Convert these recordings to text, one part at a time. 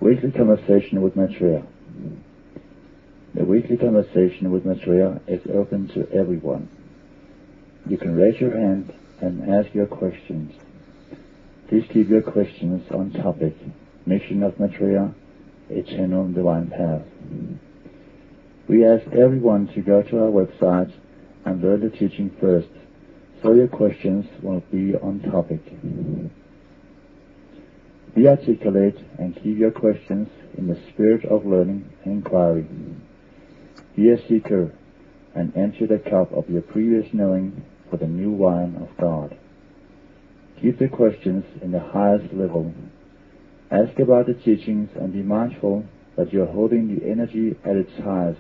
Weekly Conversation with Maitreya. The Weekly Conversation with Maitreya is open to everyone. You can raise your hand and ask your questions. Please keep your questions on topic, Mission of Maitreya, Eternal Divine Path. We ask everyone to go to our website and learn the teaching first, so your questions will be on topic. Be articulate and keep your questions in the spirit of learning and inquiry. Be a seeker and empty the cup of your previous knowing for the new wine of God. Keep the questions in the highest level. Ask about the teachings and be mindful that you are holding the energy at its highest.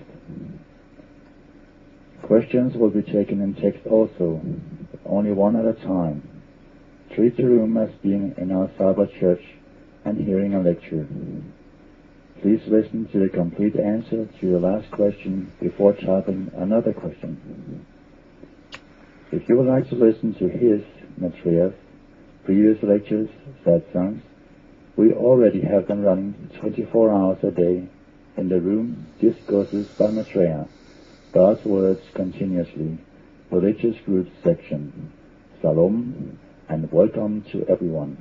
Questions will be taken in text also, but only one at a time. Treat the room as being in our Cyber Church and hearing a lecture. Please listen to the complete answer to your last question before typing another question. If you would like to listen to his, Maitreya's, previous lectures, satsangs, we already have them running 24 hours a day in the room Discourses by Maitreya, God's Words Continuously, Religious Groups section. Shalom and welcome to everyone.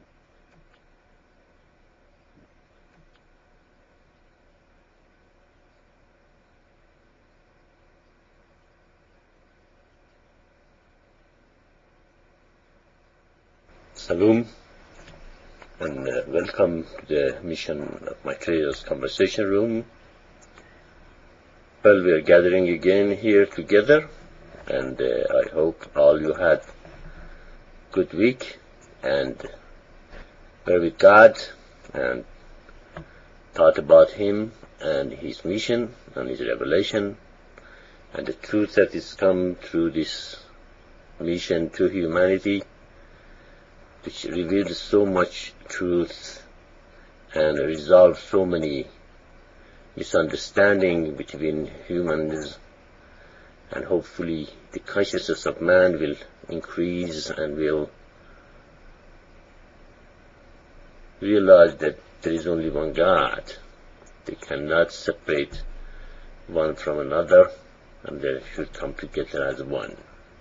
Shalom and welcome to the Mission of Maitreya's Conversation Room. Well, we are gathering again here together, and I hope all you had good week and were with God and thought about Him and His mission and His revelation and the truth that is come through this mission to humanity, which reveals so much truth and resolves so many misunderstandings between humans, and hopefully the consciousness of man will increase and will realize that there is only one God. They cannot separate one from another, and they should come together as one.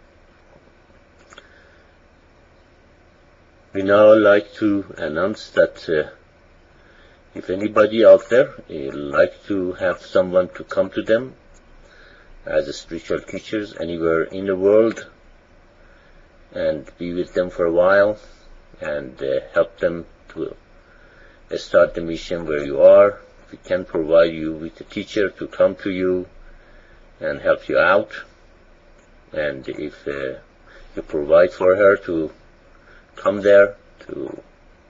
We now like to announce that if anybody out there would like to have someone to come to them as spiritual teachers anywhere in the world and be with them for a while and help them to start the mission where you are, we can provide you with a teacher to come to you and help you out. And if you provide for her to come there to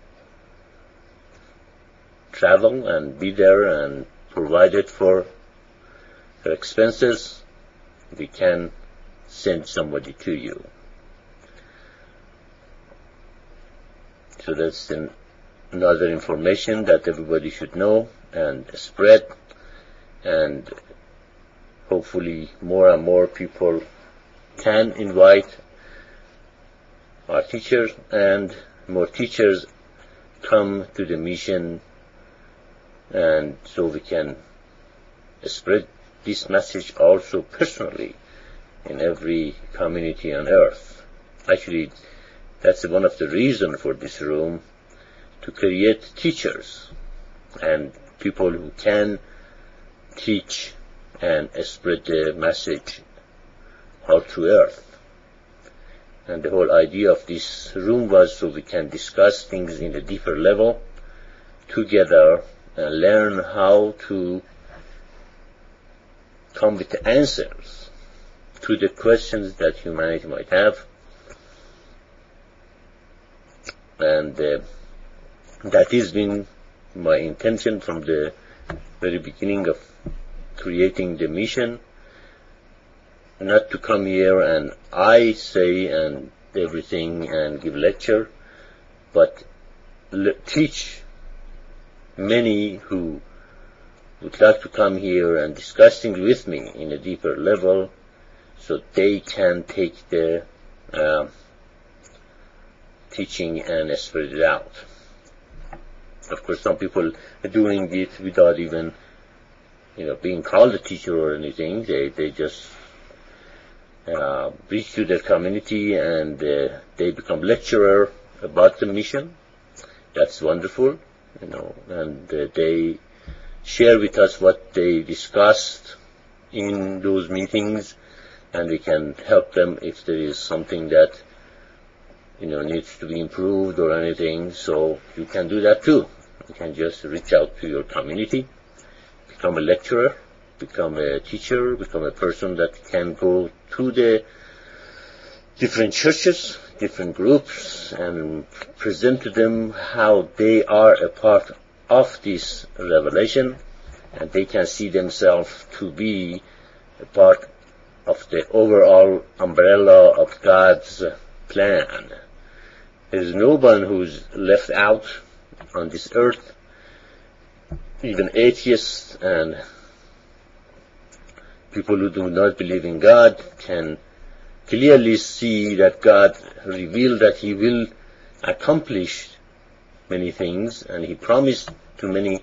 travel and be there and provide it for her expenses, we can send somebody to you. So that's another information that everybody should know and spread, and hopefully more and more people can invite our teachers, and more teachers come to the mission, and so we can spread this message also personally in every community on earth. Actually, that's one of the reasons for this room, to create teachers and people who can teach and spread the message all through earth. And the whole idea of this room was so we can discuss things in a deeper level together and learn how to come with the answers to the questions that humanity might have. And that has been my intention from the very beginning of creating the mission. Not to come here and I say and everything and give lecture, but teach many who would like to come here and discuss things with me in a deeper level, so they can take the teaching and spread it out. Of course, some people are doing it without even, being called a teacher or anything. They just reach to their community and they become lecturer about the mission. That's wonderful, and they share with us what they discussed in those meetings, and we can help them if there is something that needs to be improved or anything. So you can do that too. You can just reach out to your community, become a lecturer, become a teacher, become a person that can go to the different churches, different groups, and present to them how they are a part of this revelation, and they can see themselves to be a part of the overall umbrella of God's plan. There is no one who's left out on this earth. Even atheists and people who do not believe in God can clearly see that God revealed that He will accomplish many things, and He promised to many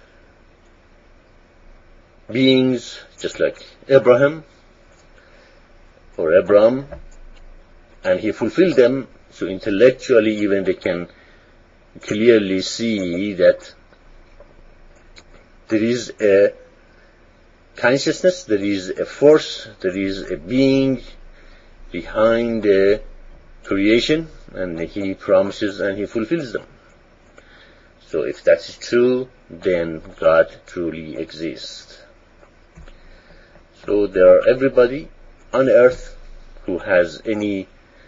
beings, just like Abraham or Abram, and He fulfilled them. So intellectually even they can clearly see that there is a consciousness, there is a force, there is a being behind the creation, and He promises and He fulfills them. So if that is true, then God truly exists. So there are everybody on earth who has any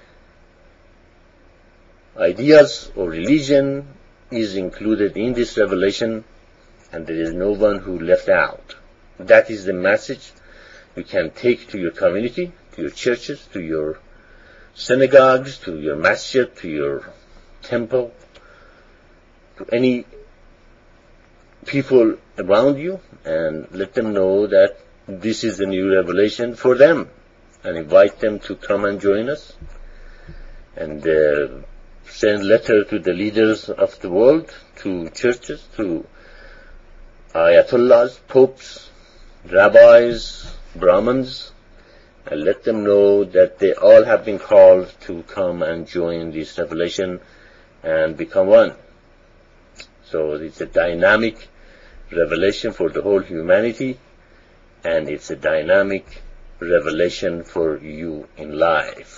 ideas or religion is included in this revelation, and there is no one who left out. That is the message you can take to your community, to your churches, to your synagogues, to your masjid, to your temple, to any people around you, and let them know that this is the new revelation for them, and invite them to come and join us, and send letter to the leaders of the world, to churches, to ayatollahs, popes, rabbis, brahmins, and let them know that they all have been called to come and join this revelation and become one. So it's a dynamic revelation for the whole humanity, and it's a dynamic revelation for you in life.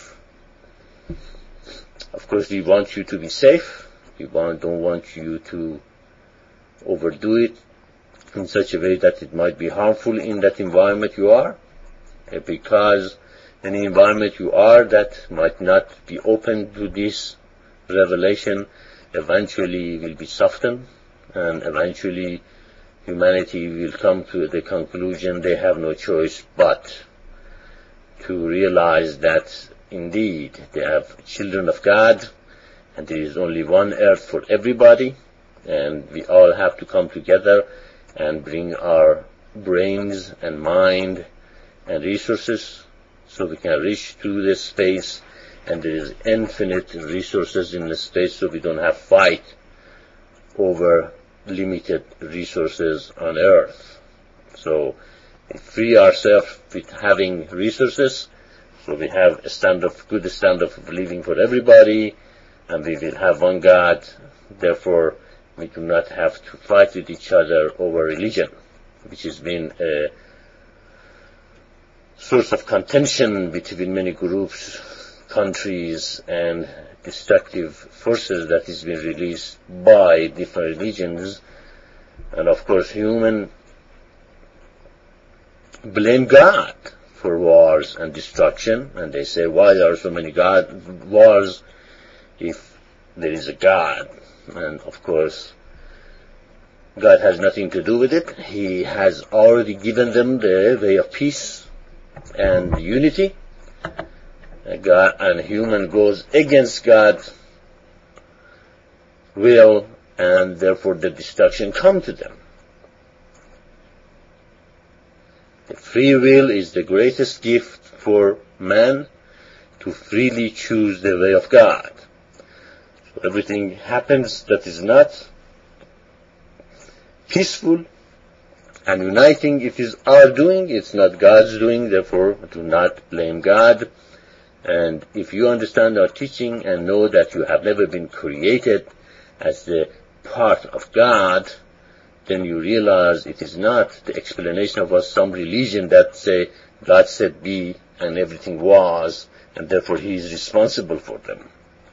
Of course, we want you to be safe. We don't want you to overdo it in such a way that it might be harmful in that environment you are, because any environment you are that might not be open to this revelation eventually will be softened, and eventually humanity will come to the conclusion they have no choice but to realize that indeed they have children of God, and there is only one earth for everybody, and we all have to come together and bring our brains and mind and resources so we can reach to this space, and there is infinite resources in the space, so we don't have fight over limited resources on earth. So we free ourselves with having resources, so we have a good standard of living for everybody, and we will have one God. Therefore, we do not have to fight with each other over religion, which has been a source of contention between many groups, countries, and destructive forces that has been released by different religions. And of course, humans blame God for wars and destruction, and they say, why there are so many wars if there is a God? And of course, God has nothing to do with it. He has already given them the way of peace and unity. God and human goes against God's will, and therefore the destruction comes to them. The free will is the greatest gift for man, to freely choose the way of God. So everything happens that is not peaceful and uniting. It is our doing, it's not God's doing, therefore do not blame God. And if you understand our teaching and know that you have never been created as the part of God, then you realize it is not the explanation of some religion that say God said be and everything was, and therefore he is responsible for them.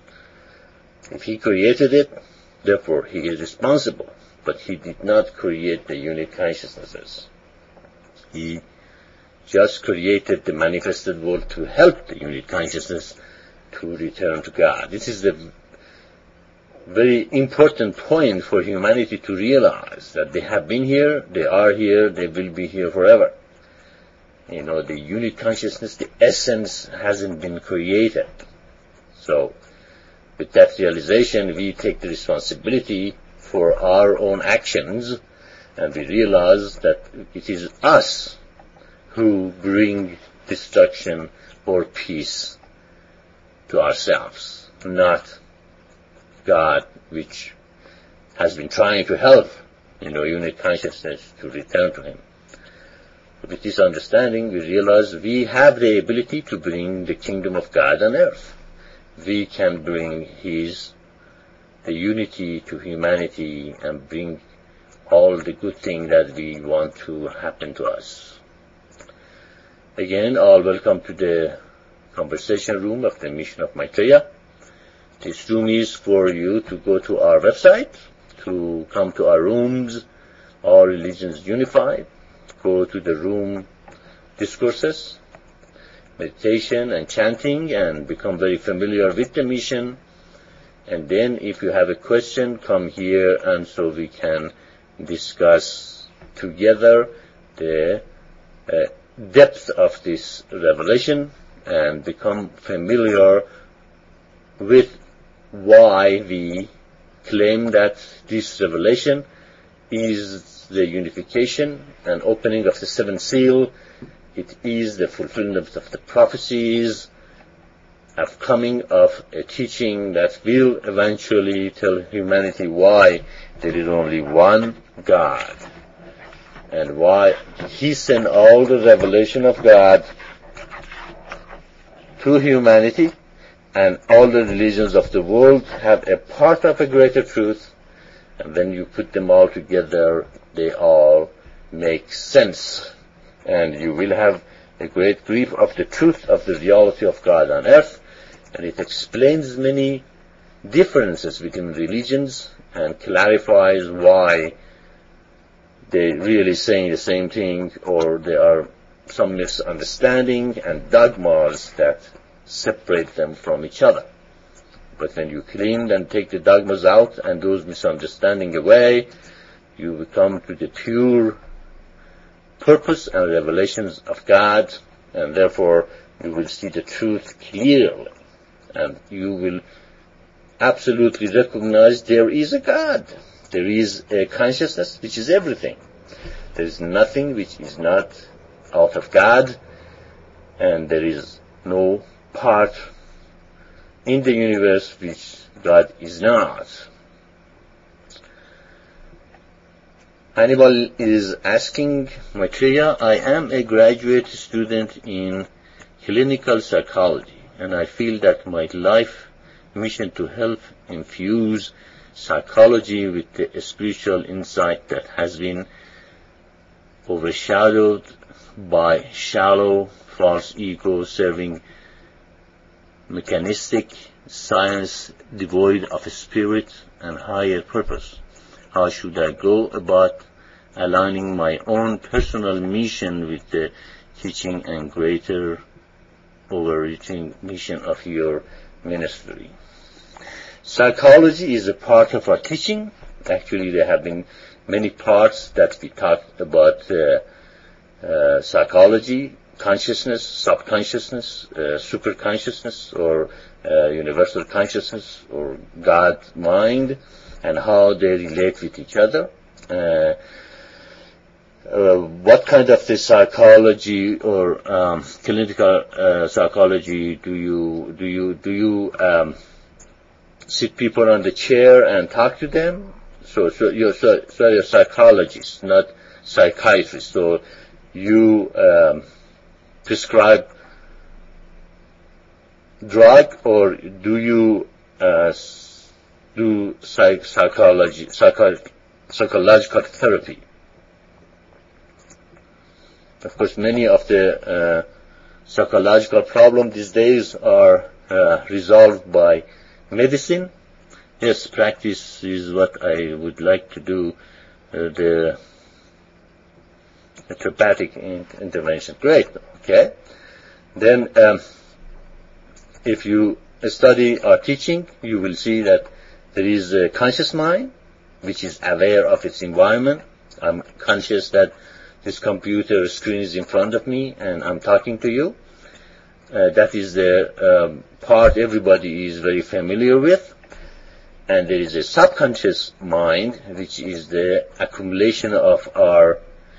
If he created it, therefore he is responsible, but he did not create the unit consciousnesses. He just created the manifested world to help the unit consciousness to return to God. This is the very important point for humanity to realize, that they have been here, they are here, they will be here forever. You know, the unit consciousness, the essence hasn't been created. So, with that realization, we take the responsibility for our own actions, and we realize that it is us who bring destruction or peace to ourselves, not God, which has been trying to help, unit consciousness to return to Him. With this understanding, we realize we have the ability to bring the kingdom of God on earth. We can bring the unity to humanity and bring all the good things that we want to happen to us. Again, all welcome to the conversation room of the Mission of Maitreya. This room is for you to go to our website, to come to our rooms, All Religions Unified, go to the room discourses, meditation and chanting, and become very familiar with the mission. And then if you have a question, come here, and so we can discuss together the depth of this revelation and become familiar with why we claim that this revelation is the unification and opening of the seventh seal. It is the fulfillment of the prophecies of coming of a teaching that will eventually tell humanity why there is only one God and why He sent all the revelation of God to humanity, and all the religions of the world have a part of a greater truth, and when you put them all together, they all make sense, and you will have a great grip of the truth of the reality of God on earth. And it explains many differences between religions and clarifies why they're really saying the same thing, or there are some misunderstanding and dogmas that separate them from each other. But when you clean and take the dogmas out and those misunderstandings away, you will come to the pure purpose and revelations of God, and therefore you will see the truth clearly. And you will absolutely recognize there is a God. There is a consciousness which is everything. There is nothing which is not out of God, and there is no part in the universe which God is not. Hannibal is asking, Maitreya, I am a graduate student in clinical psychology, and I feel that my life mission to help infuse psychology with the spiritual insight that has been overshadowed by shallow, false ego serving mechanistic science devoid of spirit and higher purpose. How should I go about aligning my own personal mission with the teaching and greater overreaching mission of your ministry? Psychology is a part of our teaching. Actually, there have been many parts that we talked about psychology, consciousness, subconsciousness, superconsciousness, or universal consciousness, or God mind, and how they relate with each other. What kind of the psychology or clinical psychology do you sit people on the chair and talk to them? So you're a psychologist, not psychiatrist. So you prescribe drug, or do you do psychological therapy? Of course, many of the psychological problems these days are resolved by medicine. Yes, practice is what I would like to do, the therapeutic intervention. Great, okay. Then if you study our teaching, you will see that there is a conscious mind, which is aware of its environment. I'm conscious that this computer screen is in front of me and I'm talking to you. That is the part everybody is very familiar with. And there is a subconscious mind, which is the accumulation of our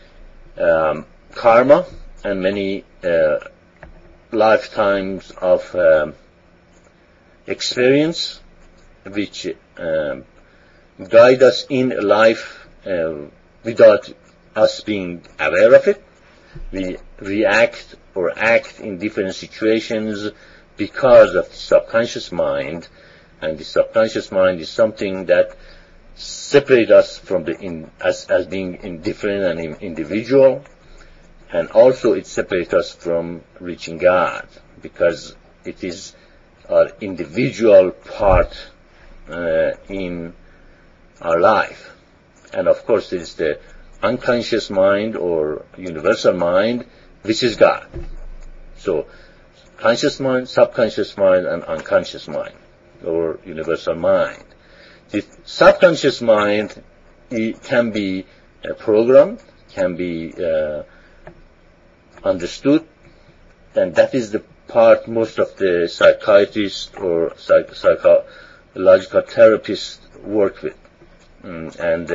karma and many lifetimes of experience, which guide us in life without us being aware of it. We react or act in different situations because of the subconscious mind, and the subconscious mind is something that separates us from as being indifferent and individual, and also it separates us from reaching God, because it is our individual part in our life. And of course there is the unconscious mind or universal mind, which is God. So conscious mind, subconscious mind, and unconscious mind, or universal mind. The subconscious mind, it can be programmed, can be understood, and that is the part most of the psychiatrists or psychological therapists work with. And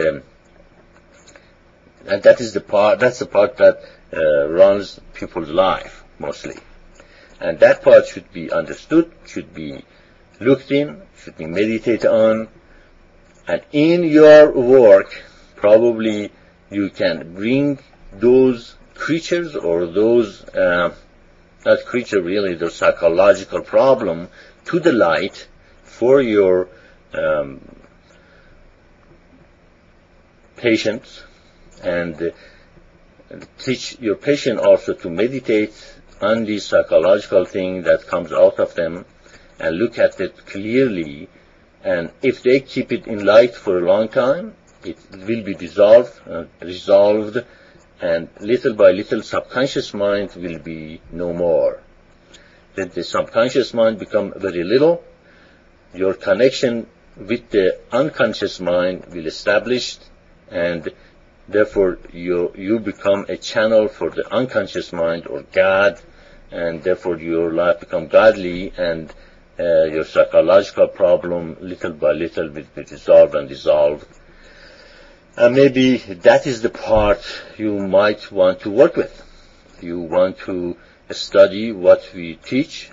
that is the part, that's the part that runs people's life mostly. And that part should be understood, should be looked in, should be meditated on. And in your work, probably you can bring those creatures or those, not creature really, those psychological problem to the light for your patients, and teach your patient also to meditate on the psychological thing that comes out of them and look at it clearly. And if they keep it in light for a long time, it will be resolved, and little by little subconscious mind will be no more. Then the subconscious mind become very little. Your connection with the unconscious mind will establish, and therefore you become a channel for the unconscious mind or God, and therefore your life become godly, and your psychological problem little by little will be dissolved and dissolved. And maybe that is the part you might want to work with. You want to study what we teach,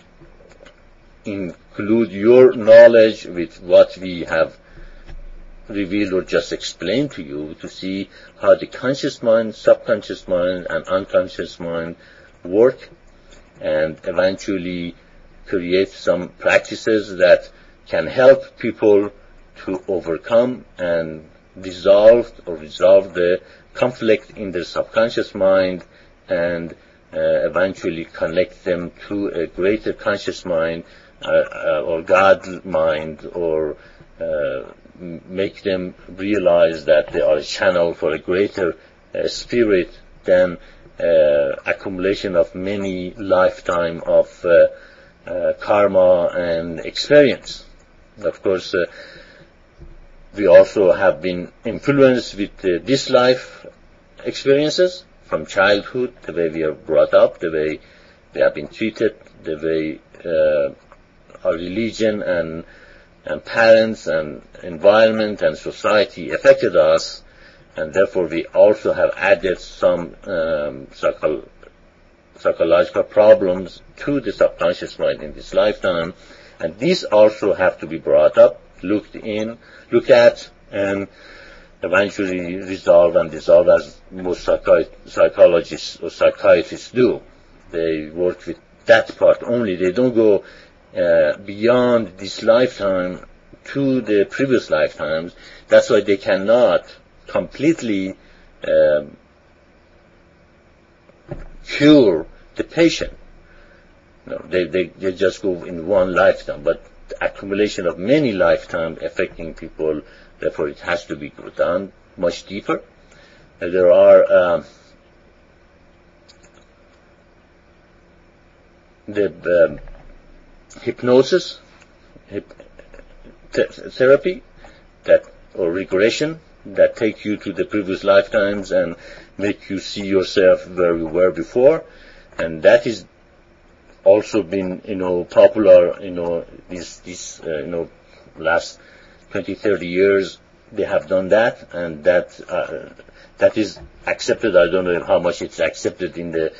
include your knowledge with what we have revealed or just explained to you, to see how the conscious mind, subconscious mind, and unconscious mind work, and eventually create some practices that can help people to overcome and resolve the conflict in their subconscious mind, and eventually connect them to a greater conscious mind or God mind, or make them realize that they are a channel for a greater spirit than accumulation of many lifetime of karma and experience. Of course, we also have been influenced with this life experiences from childhood, the way we are brought up, the way we have been treated, the way our religion and parents and environment and society affected us, and therefore we also have added some psychological problems to the subconscious mind in this lifetime, and these also have to be brought up, looked at, and eventually resolve and dissolve, as most psychologists or psychiatrists do. They work with that part only. They don't go beyond this lifetime to the previous lifetimes. That's why they cannot completely cure the patient. No, they just go in one lifetime, but the accumulation of many lifetimes affecting people, therefore it has to be done much deeper. There are the hypnosis therapy or regression that take you to the previous lifetimes and make you see yourself where you were before, and that is also been popular these last 20-30 years. They have done that, and that is accepted. I don't know how much it's accepted in the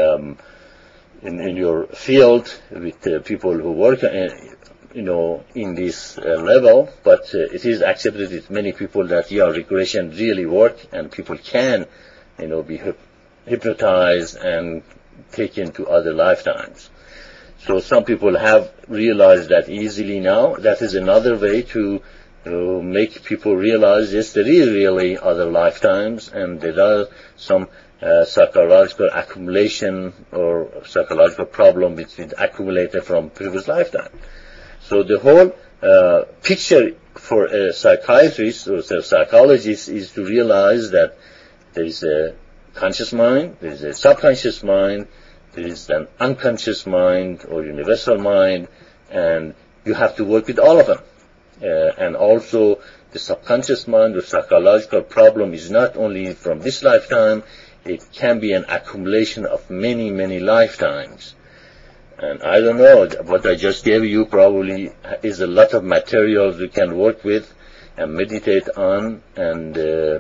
in your field with people who work in this level, but it is accepted with many people that regression really work, and people can be hypnotized and taken to other lifetimes. So some people have realized that easily now. That is another way to make people realize, yes, there is really other lifetimes, and there are some psychological accumulation or psychological problem which is accumulated from previous lifetime. So the whole picture for a psychiatrist or a psychologist is to realize that there is a conscious mind, there is a subconscious mind, there is an unconscious mind or universal mind, and you have to work with all of them. And also the subconscious mind or psychological problem is not only from this lifetime, it can be an accumulation of many, many lifetimes. And I don't know, what I just gave you probably is a lot of materials you can work with and meditate on and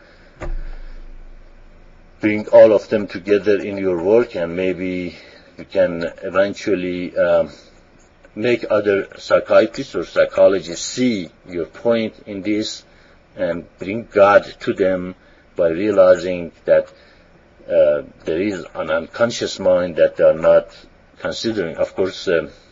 bring all of them together in your work, and maybe you can eventually make other psychiatrists or psychologists see your point in this and bring God to them by realizing that there is an unconscious mind that they are not considering. Of course,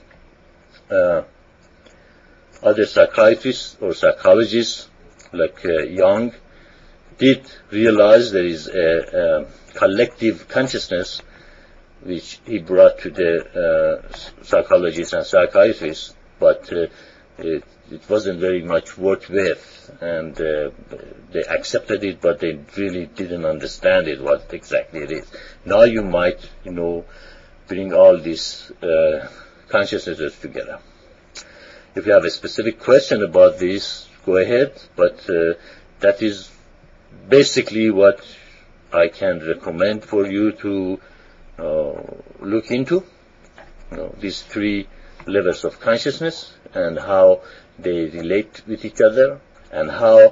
other psychiatrists or psychologists like Jung did realize there is a collective consciousness which he brought to the psychologists and psychiatrists, but it wasn't very much worked with, and they accepted it, but they really didn't understand it, what exactly it is. Now you might, bring all these consciousnesses together. If you have a specific question about this, go ahead, but that is basically what I can recommend for you to look into, these three levels of consciousness and how they relate with each other, and how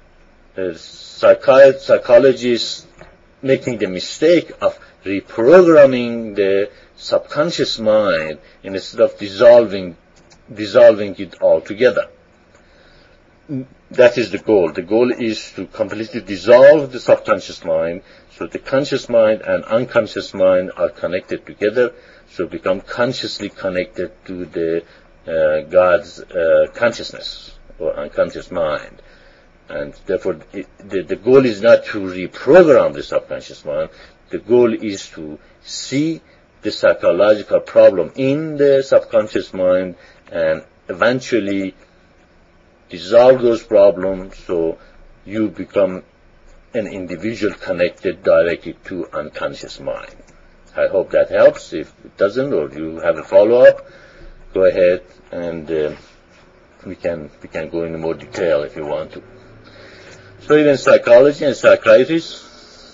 psychologists making the mistake of reprogramming the subconscious mind instead of dissolving it altogether. That is the goal. The goal is to completely dissolve the subconscious mind, so the conscious mind and unconscious mind are connected together, so become consciously connected to the God's consciousness or unconscious mind. And therefore, the goal is not to reprogram the subconscious mind. The goal is to see the psychological problem in the subconscious mind and eventually dissolve those problems so you become an individual connected directly to unconscious mind. I hope that helps. If it doesn't, or you have a follow-up, go ahead and we can go into more detail if you want to. So even psychology and psychiatrists.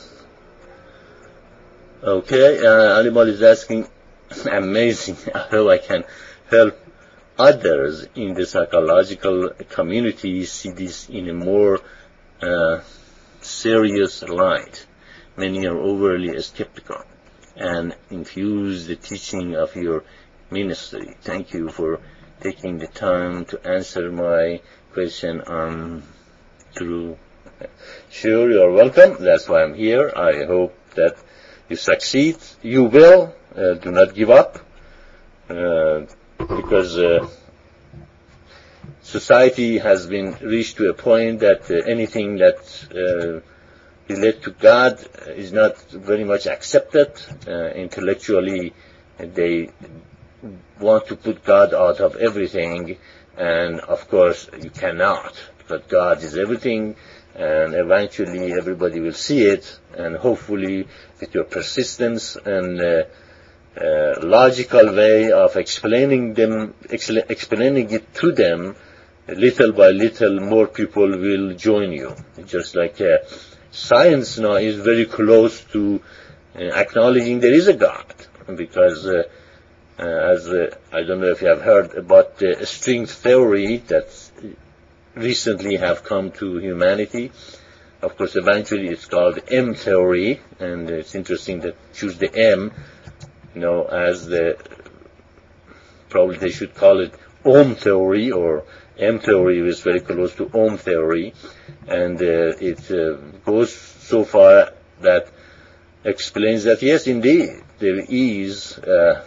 Okay, Alimal is asking, amazing how I can help others in the psychological community see this in a more serious light. Many are overly skeptical and infuse the teaching of your ministry. Thank you for taking the time to answer my question through Sure, you're welcome. That's why I'm here. I hope that you succeed. You will. Do not give up. Because society has been reached to a point that anything that relates to God is not very much accepted. Intellectually, they want to put God out of everything, and of course you cannot, because God is everything, and eventually everybody will see it, and hopefully with your persistence and logical way of explaining it to them, little by little more people will join you. Just like science now is very close to acknowledging there is a God, because I don't know if you have heard about the string theory that recently have come to humanity. Of course, eventually it's called M theory, and it's interesting that choose the M, as probably they should call it Ohm theory, or M theory is very close to Ohm theory, and it goes so far that explains that yes, indeed, there is a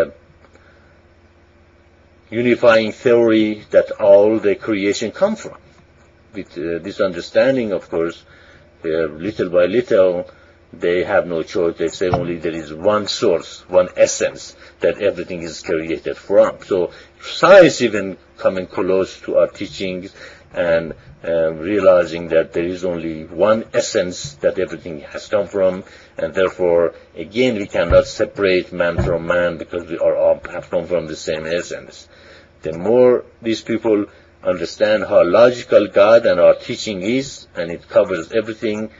unifying theory that all the creation come from. With this understanding, of course, little by little, they have no choice. They say only there is one source, one essence that everything is created from. So science even coming close to our teachings and realizing that there is only one essence that everything has come from, and therefore, again, we cannot separate man from man because we are all have come from the same essence. The more these people understand how logical God and our teaching is, and it covers everything,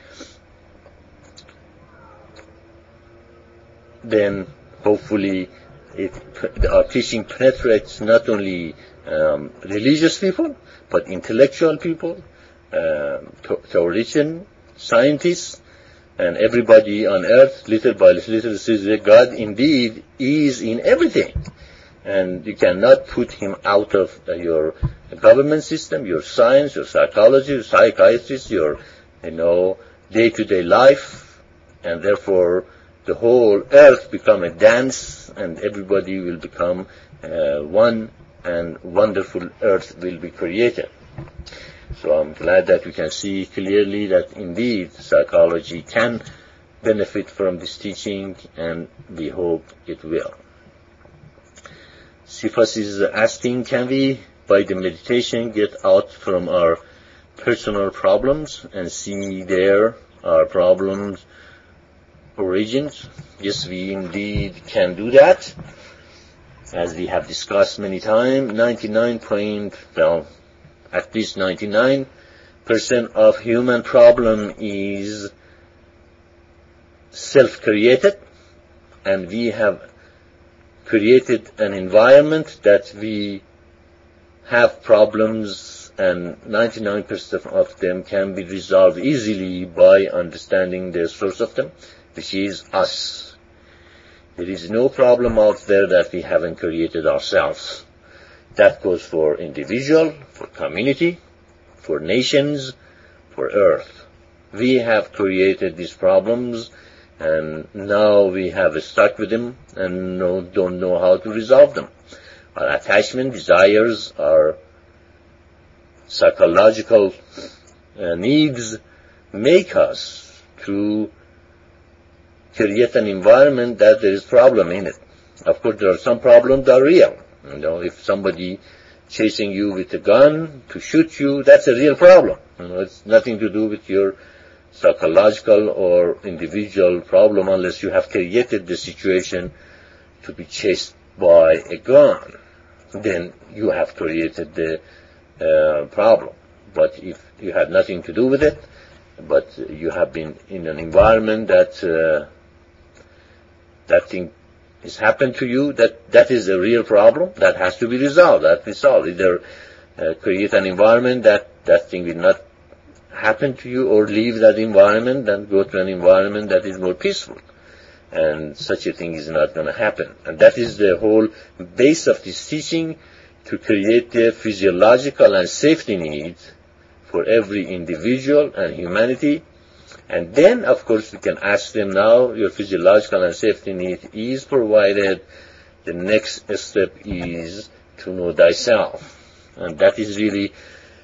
then hopefully our teaching penetrates not only religious people, but intellectual people, theologians, scientists, and everybody on earth, little by little, says that God indeed is in everything. And you cannot put him out of your government system, your science, your psychology, your psychiatrist, your day-to-day life, and therefore the whole earth become a dance, and everybody will become one, and wonderful earth will be created. So I'm glad that we can see clearly that indeed psychology can benefit from this teaching, and we hope it will. Sifas is asking, can we, by the meditation, get out from our personal problems and see there our problems' origins? Yes, we indeed can do that. As we have discussed many times, at least 99% of human problem is self-created, and we have created an environment that we have problems, and 99% of them can be resolved easily by understanding the source of them, which is us. There is no problem out there that we haven't created ourselves. That goes for individual, for community, for nations, for earth. We have created these problems, and now we have stuck with them and don't know how to resolve them. Our attachment, desires, our psychological needs make us to create an environment that there is problem in it. Of course, there are some problems that are real. If somebody chasing you with a gun to shoot you, that's a real problem. It's nothing to do with your psychological or individual problem unless you have created the situation to be chased by a gun. Then you have created the problem. But if you had nothing to do with it, but you have been in an environment that that thing has happened to you, that is a real problem that has to be resolved. Either create an environment that thing will not happen to you, or leave that environment and go to an environment that is more peaceful. And such a thing is not going to happen. And that is the whole base of this teaching, to create the physiological and safety needs for every individual and humanity. And then, of course, we can ask them now, your physiological and safety need is provided. The next step is to know thyself. And that is really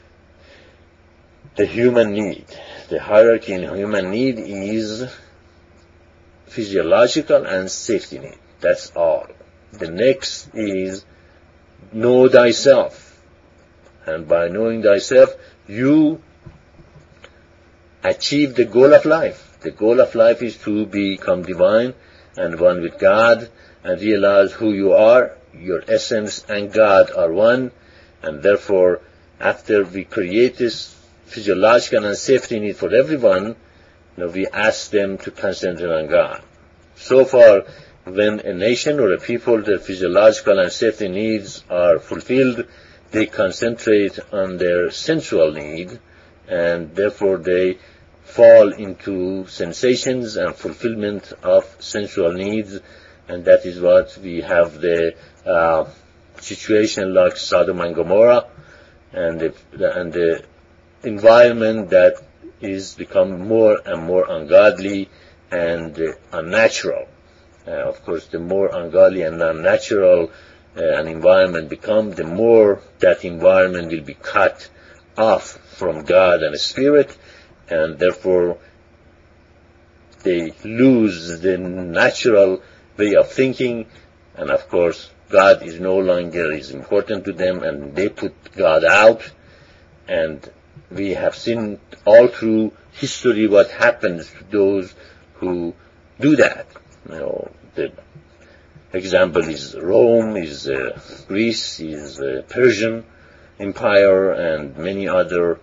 the human need. The hierarchy in human need is physiological and safety need. That's all. The next is know thyself. And by knowing thyself, you achieve the goal of life. The goal of life is to become divine and one with God and realize who you are. Your essence and God are one. And therefore, after we create this physiological and safety need for everyone, we ask them to concentrate on God. So far, when a nation or a people, their physiological and safety needs are fulfilled, they concentrate on their sensual need, and therefore they fall into sensations and fulfillment of sensual needs, and that is what we have the situation like Sodom and Gomorrah, and the environment that is become more and more ungodly and unnatural. Of course, the more ungodly and unnatural an environment becomes, the more that environment will be cut off from God and Spirit, and therefore they lose the natural way of thinking, and of course God is no longer is important to them, and they put God out. And we have seen all through history what happens to those who do that. The example is Rome, is Greece, is Persian Empire, and many other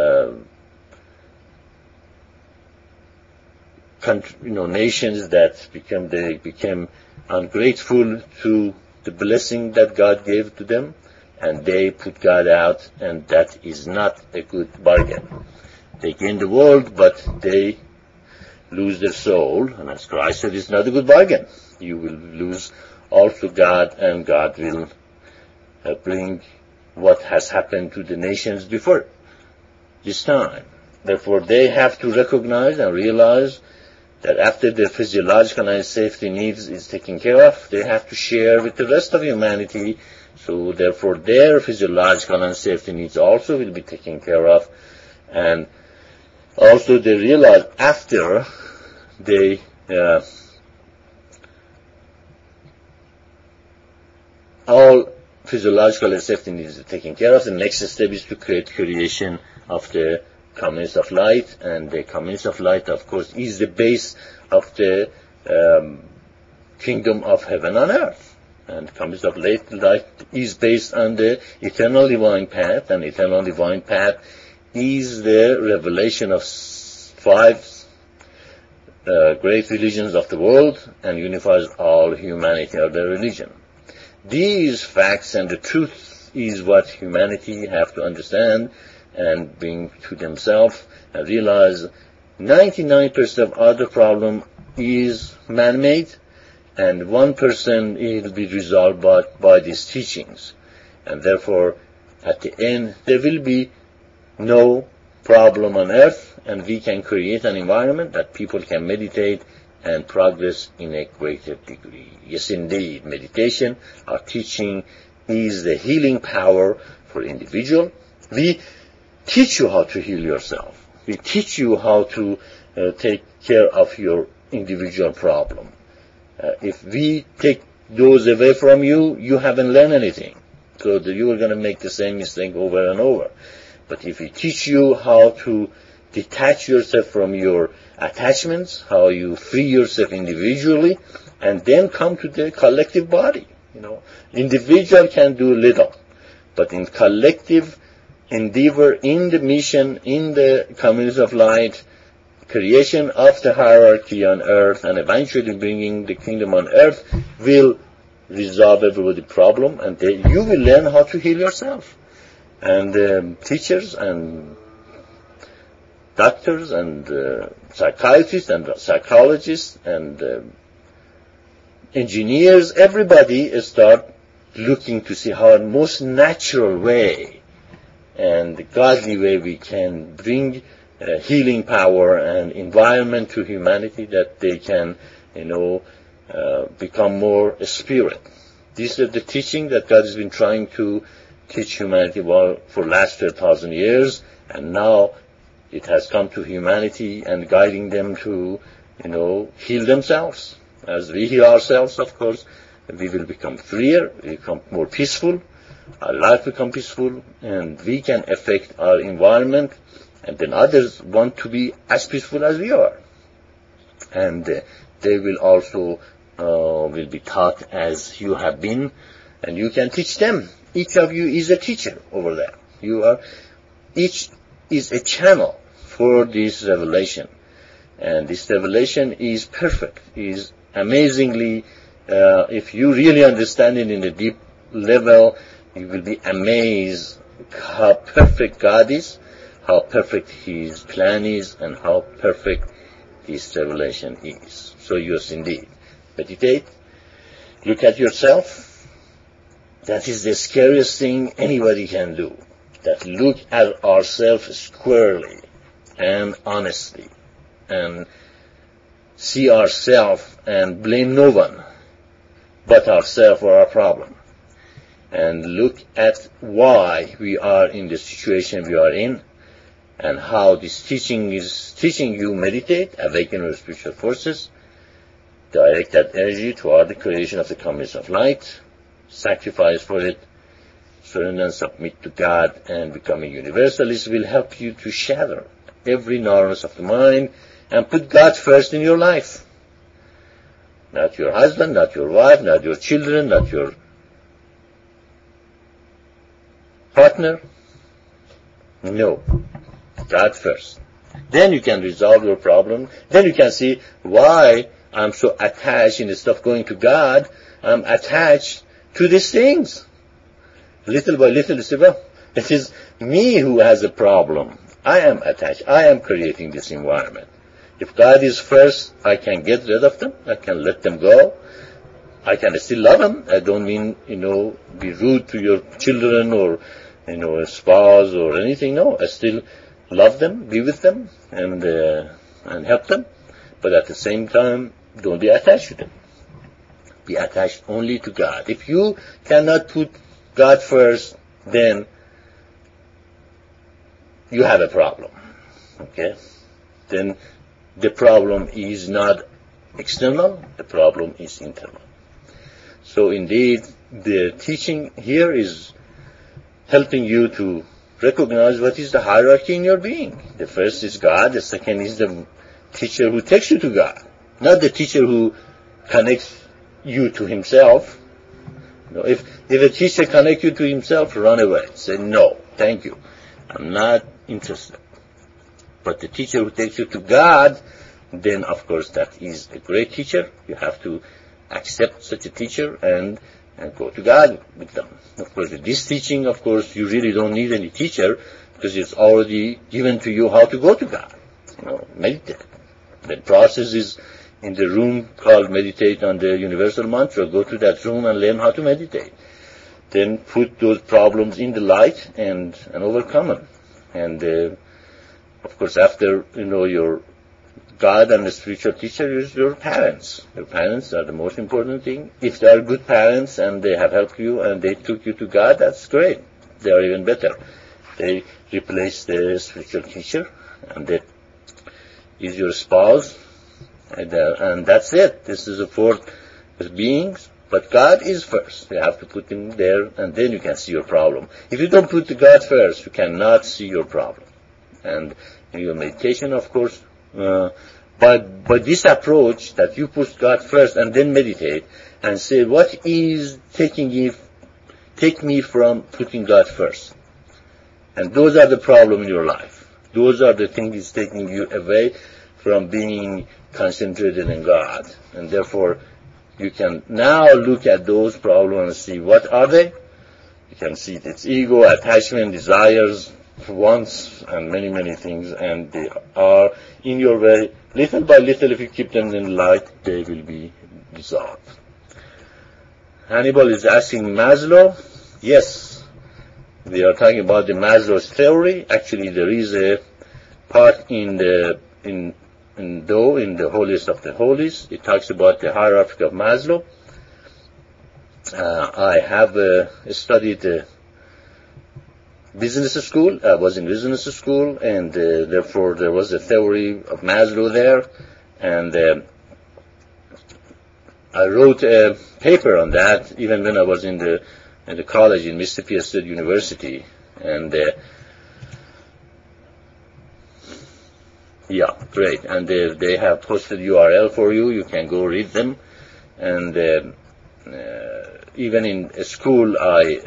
nations that became ungrateful to the blessing that God gave to them, and they put God out, and that is not a good bargain. They gain the world, but they lose their soul, and as Christ said, it's not a good bargain. You will lose also God, and God will bring what has happened to the nations before this time. Therefore, they have to recognize and realize that after their physiological and safety needs is taken care of, they have to share with the rest of humanity. So therefore, their physiological and safety needs also will be taken care of. And also they realize after they all physiological and safety needs are taken care of, the next step is to creation of the community of light, and the community of light, of course, is the base of the kingdom of heaven on earth. And the community of light is based on the eternal divine path, and eternal divine path is the revelation of 5 great religions of the world and unifies all humanity of the religion. These facts and the truth is what humanity have to understand and bring to themselves and realize 99% of all the problem is man-made, and 1% it will be resolved by these teachings. And therefore, at the end, there will be no problem on earth, and we can create an environment that people can meditate and progress in a greater degree. Yes, indeed, meditation, our teaching, is the healing power for individual. We teach you how to heal yourself. We teach you how to take care of your individual problem. If we take those away from you, you haven't learned anything. So you are going to make the same mistake over and over. But if we teach you how to detach yourself from your attachments, how you free yourself individually, and then come to the collective body. Individual can do little, but in collective endeavor, in the mission, in the community of light, creation of the hierarchy on earth, and eventually bringing the kingdom on earth will resolve everybody's problem, and then you will learn how to heal yourself. And teachers and doctors and psychiatrists and psychologists and engineers, everybody start looking to see how the most natural way and the godly way we can bring healing power and environment to humanity, that they can, become more spirit. These are the teaching that God has been trying to teach humanity for the last 12,000 years, and now it has come to humanity and guiding them to, heal themselves. As we heal ourselves, of course, we will become freer, we become more peaceful, our life become peaceful, and we can affect our environment, and then others want to be as peaceful as we are. And they will also will be taught as you have been, and you can teach them. Each of you is a teacher over there. Each is a channel for this revelation. And this revelation is perfect, is amazingly, if you really understand it in a deep level, you will be amazed how perfect God is, how perfect His plan is, and how perfect this revelation is. So yes, indeed. Meditate. Look at yourself. That is the scariest thing anybody can do. That look at ourselves squarely and honestly, and see ourselves and blame no one but ourselves for our problem. And look at why we are in the situation we are in, and how this teaching is teaching you meditate, awaken your spiritual forces, direct that energy toward the creation of the community of light, sacrifice for it, surrender and submit to God, and become a universalist will help you to shatter every narrowness of the mind and put God first in your life. Not your husband, not your wife, not your children, not your partner. No. God first. Then you can resolve your problem. Then you can see why I'm so attached. Instead of going to God, I'm attached to these things. Little by little, you say, well, it is me who has a problem. I am attached. I am creating this environment. If God is first, I can get rid of them. I can let them go. I can still love them. I don't mean, be rude to your children or, a spouse or anything. No, I still love them, be with them, and help them. But at the same time, don't be attached to them. Be attached only to God. If you cannot put God first, then you have a problem. Okay? Then the problem is not external, the problem is internal. So indeed, the teaching here is helping you to recognize what is the hierarchy in your being. The first is God, the second is the teacher who takes you to God, not the teacher who connects you to himself. If a teacher connects you to himself, run away. Say, no, thank you. I'm not interested. But the teacher who takes you to God, then of course that is a great teacher. You have to accept such a teacher and go to God with them. Of course, with this teaching, of course, you really don't need any teacher because it's already given to you how to go to God. Meditate. The process is in the room called Meditate on the Universal Mantra. Go to that room and learn how to meditate. Then put those problems in the light and overcome them. And of course, after your God and the spiritual teacher is your parents. Your parents are the most important thing. If they are good parents and they have helped you and they took you to God, that's great. They are even better. They replace the spiritual teacher, and that is your spouse, and that's it. This is a fourth beings, but God is first. You have to put Him there, and then you can see your problem. If you don't put the God first, you cannot see your problem. And in your meditation, of course, by this approach that you put God first and then meditate and say, what is take me from putting God first? And those are the problem in your life. Those are the things taking you away from being concentrated in God. And therefore, you can now look at those problems and see what are they. You can see it's ego, attachment, desires, wants, and many, many things. And they are in your way. Little by little, if you keep them in light, they will be dissolved. Hannibal is asking Maslow, yes, we are talking about the Maslow's theory. Actually, there is a part in the Holiest of the Holies. It talks about the hierarchy of Maslow. I have studied business school. I was in business school, and therefore there was a theory of Maslow there, and I wrote a paper on that even when I was in the college in Mississippi State University, and yeah, great. And they have posted URL for you. You can go read them. And even in school, I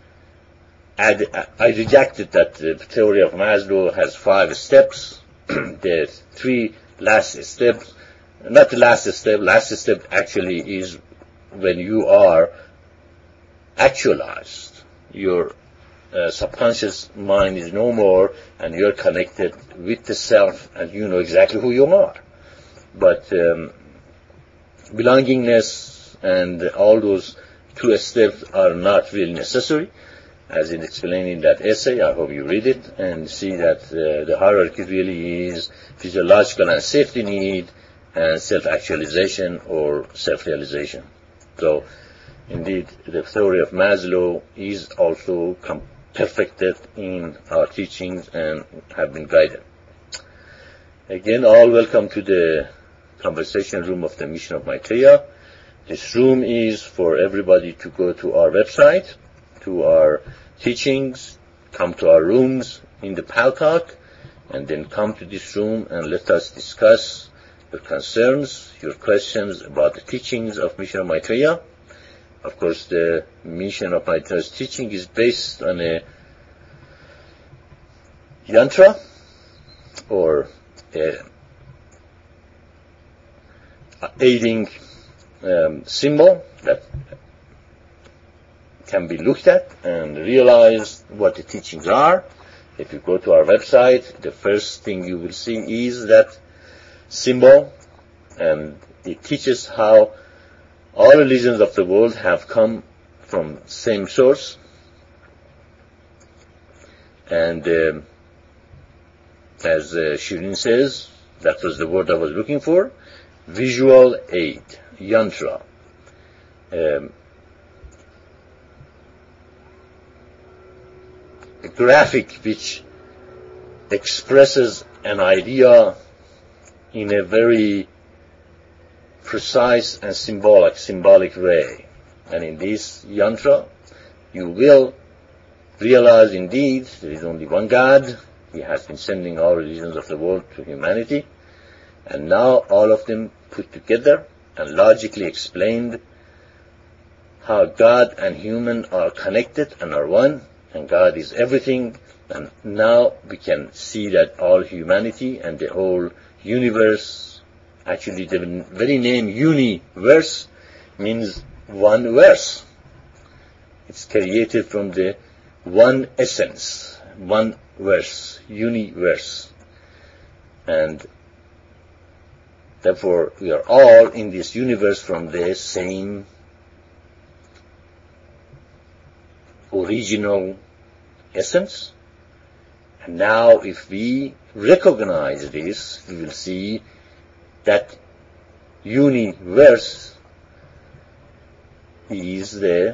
rejected that the theory of Maslow has 5 steps. The 3 last steps, not the last step actually is when you are actualized. Your subconscious mind is no more, and you're connected with the self, and you know exactly who you are. But belongingness and all those 2 steps are not really necessary, as in explained in that essay. I hope you read it and see that the hierarchy really is physiological and safety need and self-actualization or self-realization. So, indeed, the theory of Maslow is also perfected in our teachings and have been guided. Again, all welcome to the conversation room of the Mission of Maitreya. This room is for everybody to go to our website, to our teachings, come to our rooms in the Paltalk, and then come to this room and let us discuss your concerns, your questions about the teachings of Mission of Maitreya. Of course, the Mission of Maitreya's teaching is based on a yantra, or aiding symbol that can be looked at and realize what the teachings are. If you go to our website, the first thing you will see is that symbol, and it teaches how all religions of the world have come from the same source. And as Shirin says, that was the word I was looking for, visual aid, yantra. A graphic which expresses an idea in a very precise and symbolic way. And in this yantra, you will realize indeed there is only one God. He has been sending all religions of the world to humanity. And now all of them put together and logically explained how God and human are connected and are one, and God is everything. And now we can see that all humanity and the whole universe, actually the very name universe means one verse. It's created from the one essence, one verse, universe. And therefore we are all in this universe from the same original essence. And now if we recognize this, we will see that universe is the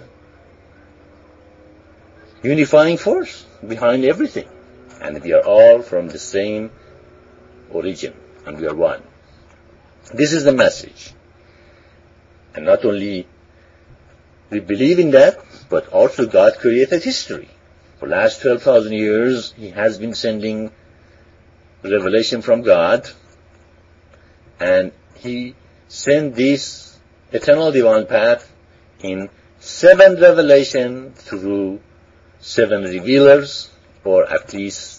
unifying force behind everything. And we are all from the same origin, and we are one. This is the message. And not only we believe in that, but also God created history. For the last 12,000 years, He has been sending revelation from God, and He sent this eternal divine path in 7 revelation through 7 revealers, or at least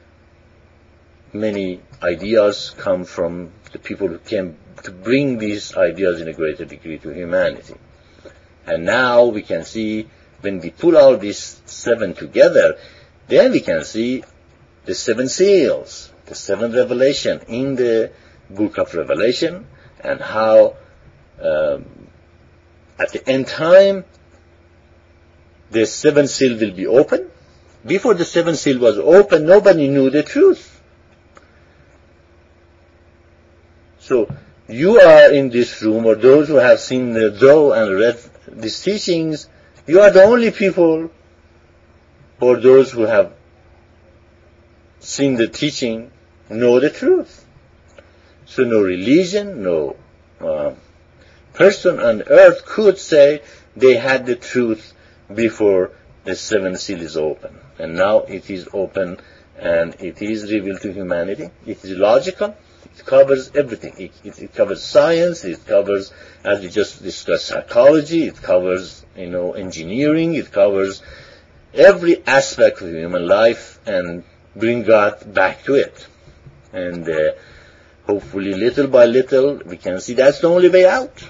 many ideas come from the people who came to bring these ideas in a greater degree to humanity. And now we can see, when we put all these 7 together, then we can see the 7 seals, the 7 revelation in the book of Revelation, and how at the end time the 7th seal will be open, before the seventh seal was opened, nobody knew the truth. So you are in this room, or those who have seen the Zohar and read these teachings, you are the only people, or those who have seen the teaching, know the truth. So no religion, no person on earth could say they had the truth before the seventh seal is open. And now it is open and it is revealed to humanity. It is logical. It covers everything. It covers science. It covers, as we just discussed, psychology. It covers, engineering. It covers every aspect of human life and bring God back to it. And hopefully, little by little, we can see that's the only way out.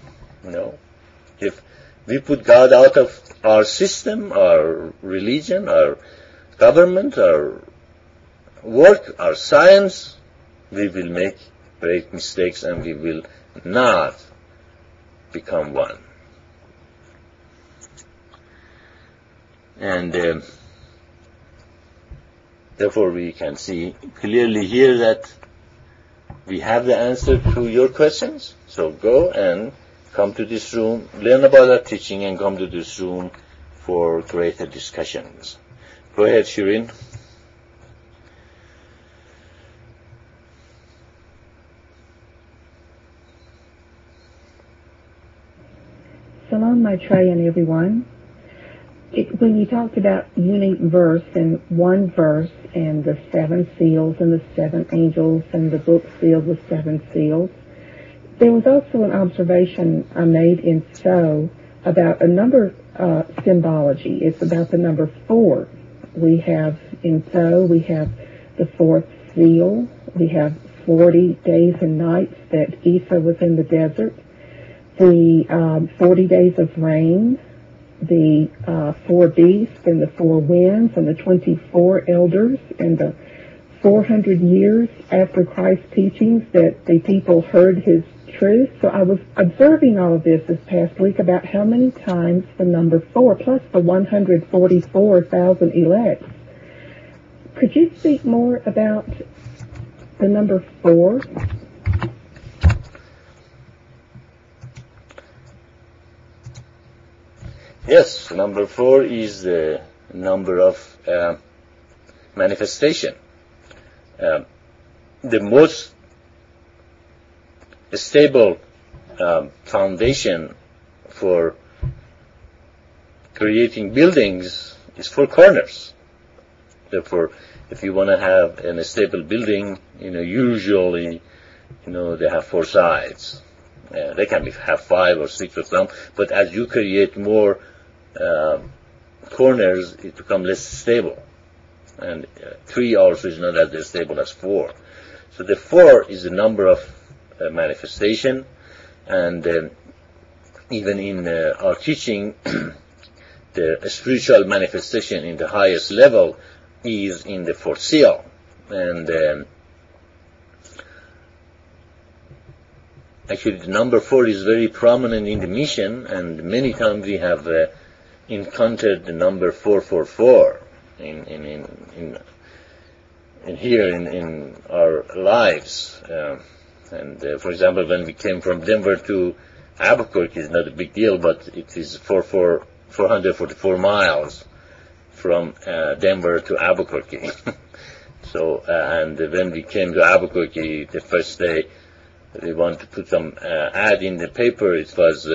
If we put God out of our system, our religion, our government, our work, our science, we will make great mistakes and we will not become one. And therefore we can see clearly here that we have the answer to your questions. So go and come to this room, learn about our teaching, and come to this room for greater discussions. Go ahead, Shirin. Shalom, Maitreya, everyone. When you talked about unique verse and one verse and the seven seals and the seven angels and the book sealed with seven seals, there was also an observation I made in So about a number symbology. It's about the number 4. We have in So, we have the fourth seal. We have 40 days and nights that Isa was in the desert. The 40 days of rain, the 4 beasts and the 4 winds and the 24 elders and the 400 years after Christ's teachings that the people heard his truth. So I was observing all of this past week about how many times the number 4 plus the 144,000 elects. Could you speak more about the number 4? Yes, number 4 is the number of manifestation. The most stable foundation for creating buildings is 4 corners. Therefore, if you want to have a stable building, usually, they have 4 sides. They can have 5 or 6 or some, but as you create more corners, it becomes less stable. And 3 also is not as stable as 4. So the 4 is the number of manifestation, and even in our teaching, the spiritual manifestation in the highest level is in the 4th seal. And actually the number 4 is very prominent in the mission, and many times we have encountered the number 444 in our lives. For example, when we came from Denver to Albuquerque, it's not a big deal, but it is 444 miles from Denver to Albuquerque. So, and when we came to Albuquerque the first day, they wanted to put some ad in the paper. It was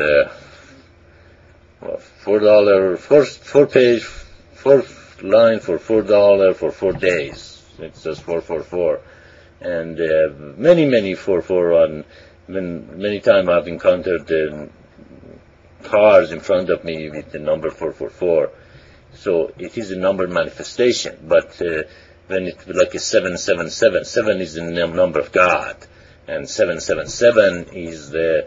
$4, 4 page, 4 line for $4 for 4 days. It's just 444. And many 44 on. Many times I've encountered cars in front of me with the number 444. So it is a number manifestation. But when it's like a 777, 7 is the number of God, and 777 is the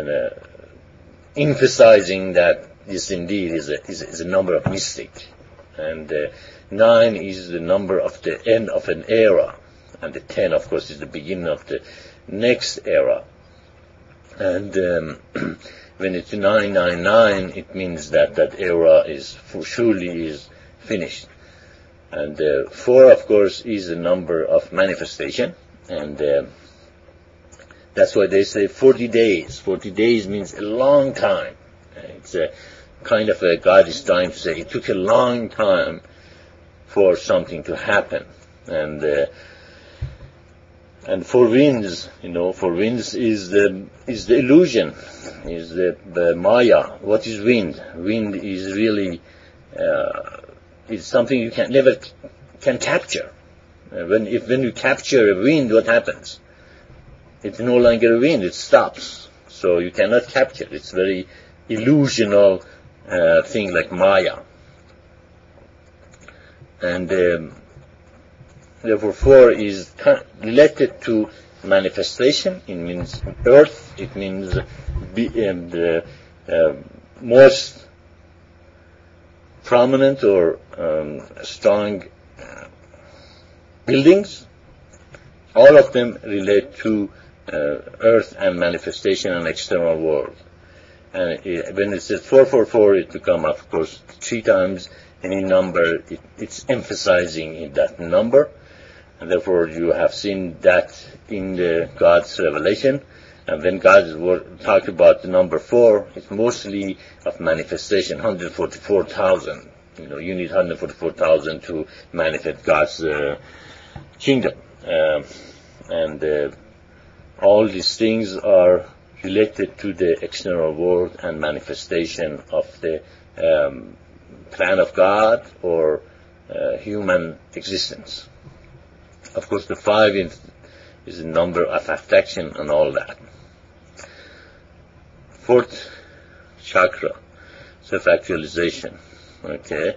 emphasizing that this indeed is a number of mystic, and 9 is the number of the end of an era, and the 10, of course, is the beginning of the next era. And when it's 999, it means that era is surely is finished. And 4, of course, is the number of manifestation. And that's why they say 40 days. 40 days means a long time. It's a kind of a God is trying to say it took a long time for something to happen. And 4 winds, for winds is the illusion, is the Maya. What is wind? Wind is really is something you never can capture. When you capture a wind, what happens? It's no longer a wind; it stops. So you cannot capture. It's very illusional thing like Maya. And therefore 4 is related to manifestation. It means earth. It means the most prominent or strong buildings. All of them relate to earth and manifestation and external world. And when it says 444, it becomes, of course, 3 times any number. It's emphasizing in that number. And therefore, you have seen that in God's revelation. And when God talked about the number 4, it's mostly of manifestation, 144,000. You need 144,000 to manifest God's kingdom. And all these things are related to the external world and manifestation of the plan of God or human existence. Of course, the 5 is the number of affection and all that. 4th chakra, self-actualization. Okay.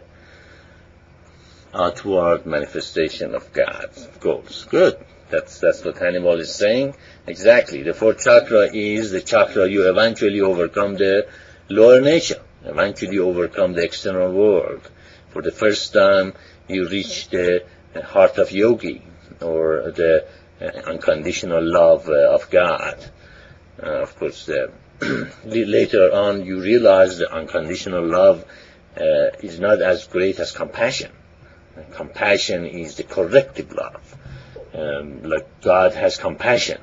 Outward manifestation of God's goals. Good. That's what Hannibal is saying. Exactly. The 4th chakra is the chakra you eventually overcome the lower nature, eventually overcome the external world. For the first time, you reach the heart of yogi, or the unconditional love of God. Of course, later on, you realize the unconditional love is not as great as compassion. Compassion is the corrective love. Like God has compassion,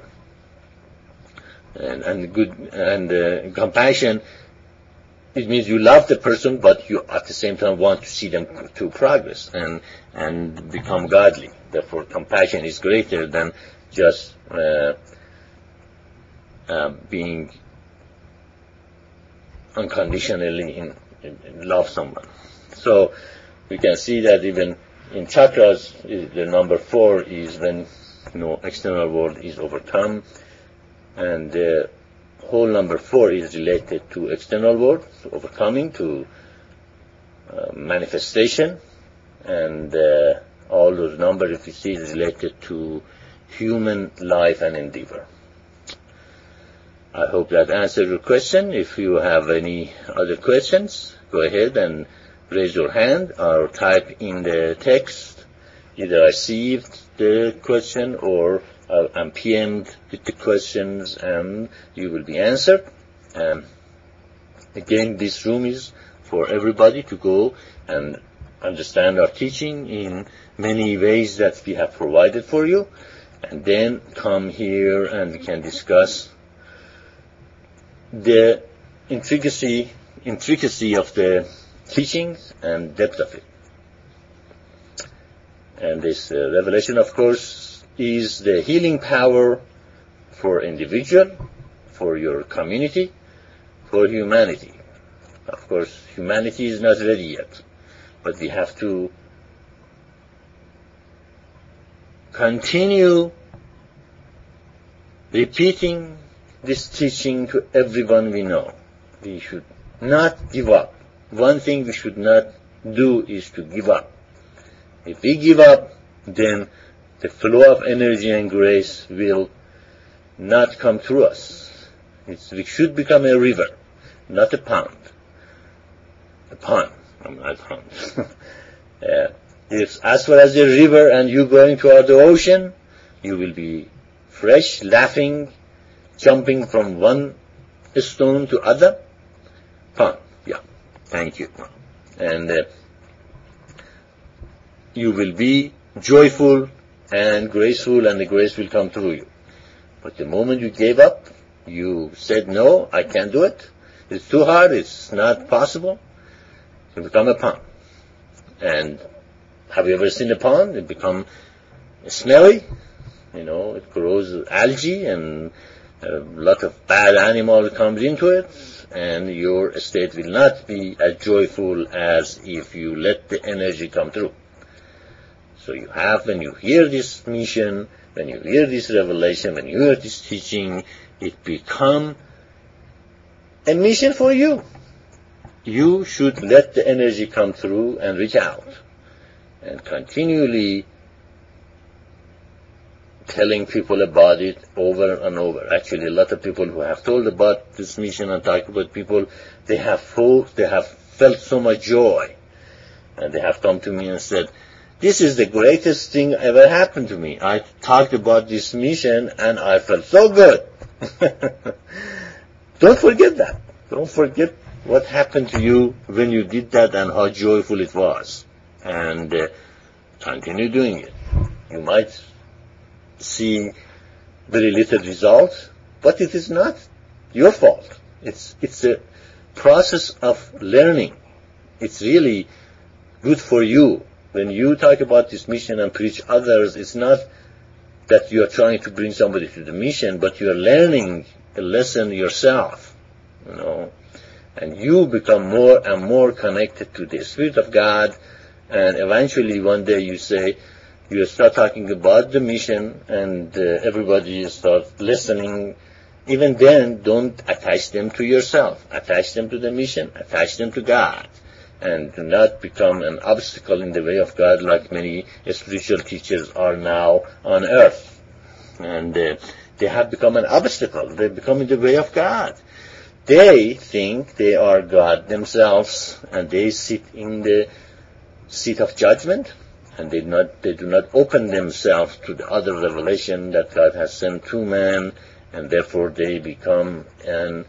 and compassion. It means you love the person, but you at the same time want to see them to progress and become godly. Therefore, compassion is greater than just being unconditionally in love someone. So we can see that even in chakras, the number 4 is when external world is overcome, and the whole number 4 is related to external world, to overcoming, to manifestation, and all those numbers, if you see, is related to human life and endeavor. I hope that answered your question. If you have any other questions, go ahead and raise your hand or type in the text. Either I received the question or I'm PM'd with the questions and you will be answered. Again, this room is for everybody to go and understand our teaching in many ways that we have provided for you, and then come here and we can discuss the intricacy of the teachings and depth of it. And this revelation, of course, is the healing power for individual, for your community, for humanity. Of course, humanity is not ready yet, but we have to continue repeating this teaching to everyone we know. We should not give up. One thing we should not do is to give up. If we give up, then the flow of energy and grace will not come through us. We should become a river, not a pond. A pond. I'm not pond. If as far as the river and you going toward the ocean, you will be fresh, laughing, jumping from one stone to other. Pond. Yeah. Thank you. And you will be joyful and graceful, and the grace will come through you. But the moment you gave up, you said, no, I can't do it. It's too hard. It's not possible. You become a pond. And have you ever seen a pond? It become smelly. It grows algae, and a lot of bad animal comes into it, and your state will not be as joyful as if you let the energy come through. So you have, when you hear this mission, when you hear this revelation, when you hear this teaching, it become a mission for you. You should let the energy come through and reach out, and continually telling people about it over and over. Actually, a lot of people who have told about this mission and talked about people, they have felt so much joy, and they have come to me and said, this is the greatest thing ever happened to me. I talked about this mission and I felt so good. Don't forget that. Don't forget what happened to you when you did that and how joyful it was. And continue doing it. You might see very little results, but it is not your fault. It's a process of learning. It's really good for you. When you talk about this mission and preach others, it's not that you are trying to bring somebody to the mission, but you are learning a lesson yourself, and you become more and more connected to the Spirit of God, and eventually one day you start talking about the mission, and everybody starts listening. Even then, don't attach them to yourself. Attach them to the mission. Attach them to God. And do not become an obstacle in the way of God like many spiritual teachers are now on earth. And they have become an obstacle. They become in the way of God. They think they are God themselves, and they sit in the seat of judgment, and they do not open themselves to the other revelation that God has sent to man, and therefore they become an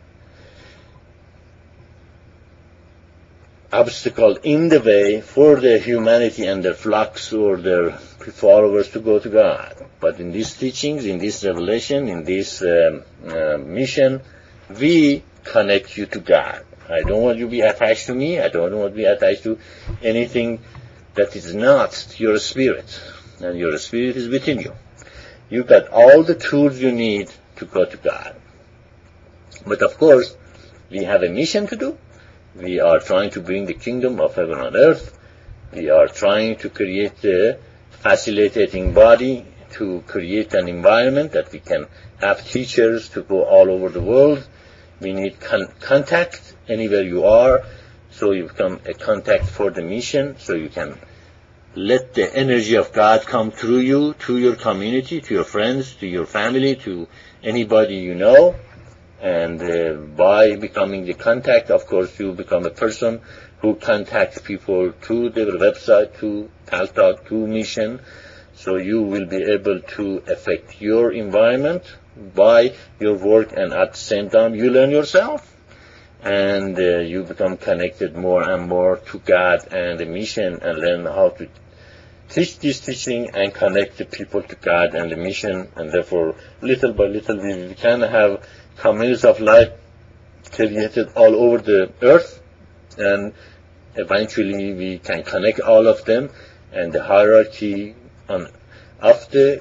obstacle in the way for their humanity and their flocks or their followers to go to God. But in these teachings, in this revelation, in this mission, we connect you to God. I don't want you to be attached to me. I don't want to be attached to anything that is not your spirit. And your spirit is within you. You got all the tools you need to go to God. But of course, we have a mission to do. We are trying to bring the kingdom of heaven on earth. We are trying to create a facilitating body, to create an environment that we can have teachers to go all over the world. We need contact anywhere you are, so you become a contact for the mission, so you can let the energy of God come through you, to your community, to your friends, to your family, to anybody you know. And by becoming the contact, of course, you become a person who contacts people to their website, to Paltalk, to mission. So you will be able to affect your environment by your work, and at the same time you learn yourself. And you become connected more and more to God and the mission, and learn how to teach this teaching and connect the people to God and the mission. And therefore, little by little, we can have communities of life created all over the earth, and eventually we can connect all of them, and the hierarchy of the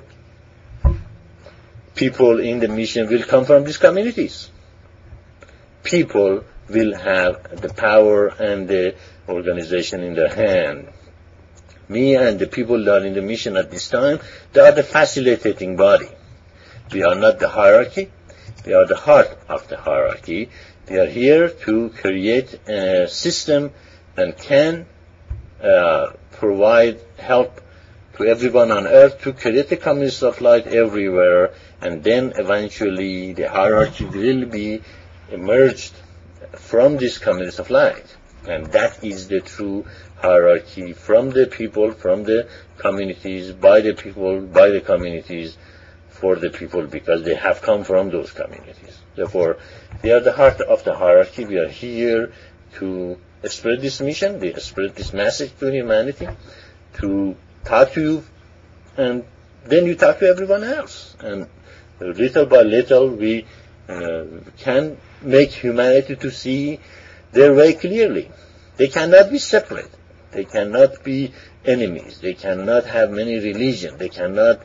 people in the mission will come from these communities. People will have the power and the organization in their hand. Me and the people that are in the mission at this time, they are the facilitating body. We are not the hierarchy. We are the heart of the hierarchy. We are here to create a system and can provide help to everyone on earth to create the communities of light everywhere, and then eventually the hierarchy will be emerged from these communities of light. And that is the true hierarchy, from the people, from the communities, by the people, by the communities, for the people, because they have come from those communities. Therefore, we are the heart of the hierarchy. We are here to spread this mission, we spread this message to humanity, to talk to you, and then you talk to everyone else. And little by little, we can make humanity to see their way clearly. They cannot be separate. They cannot be enemies. They cannot have many religions. They cannot,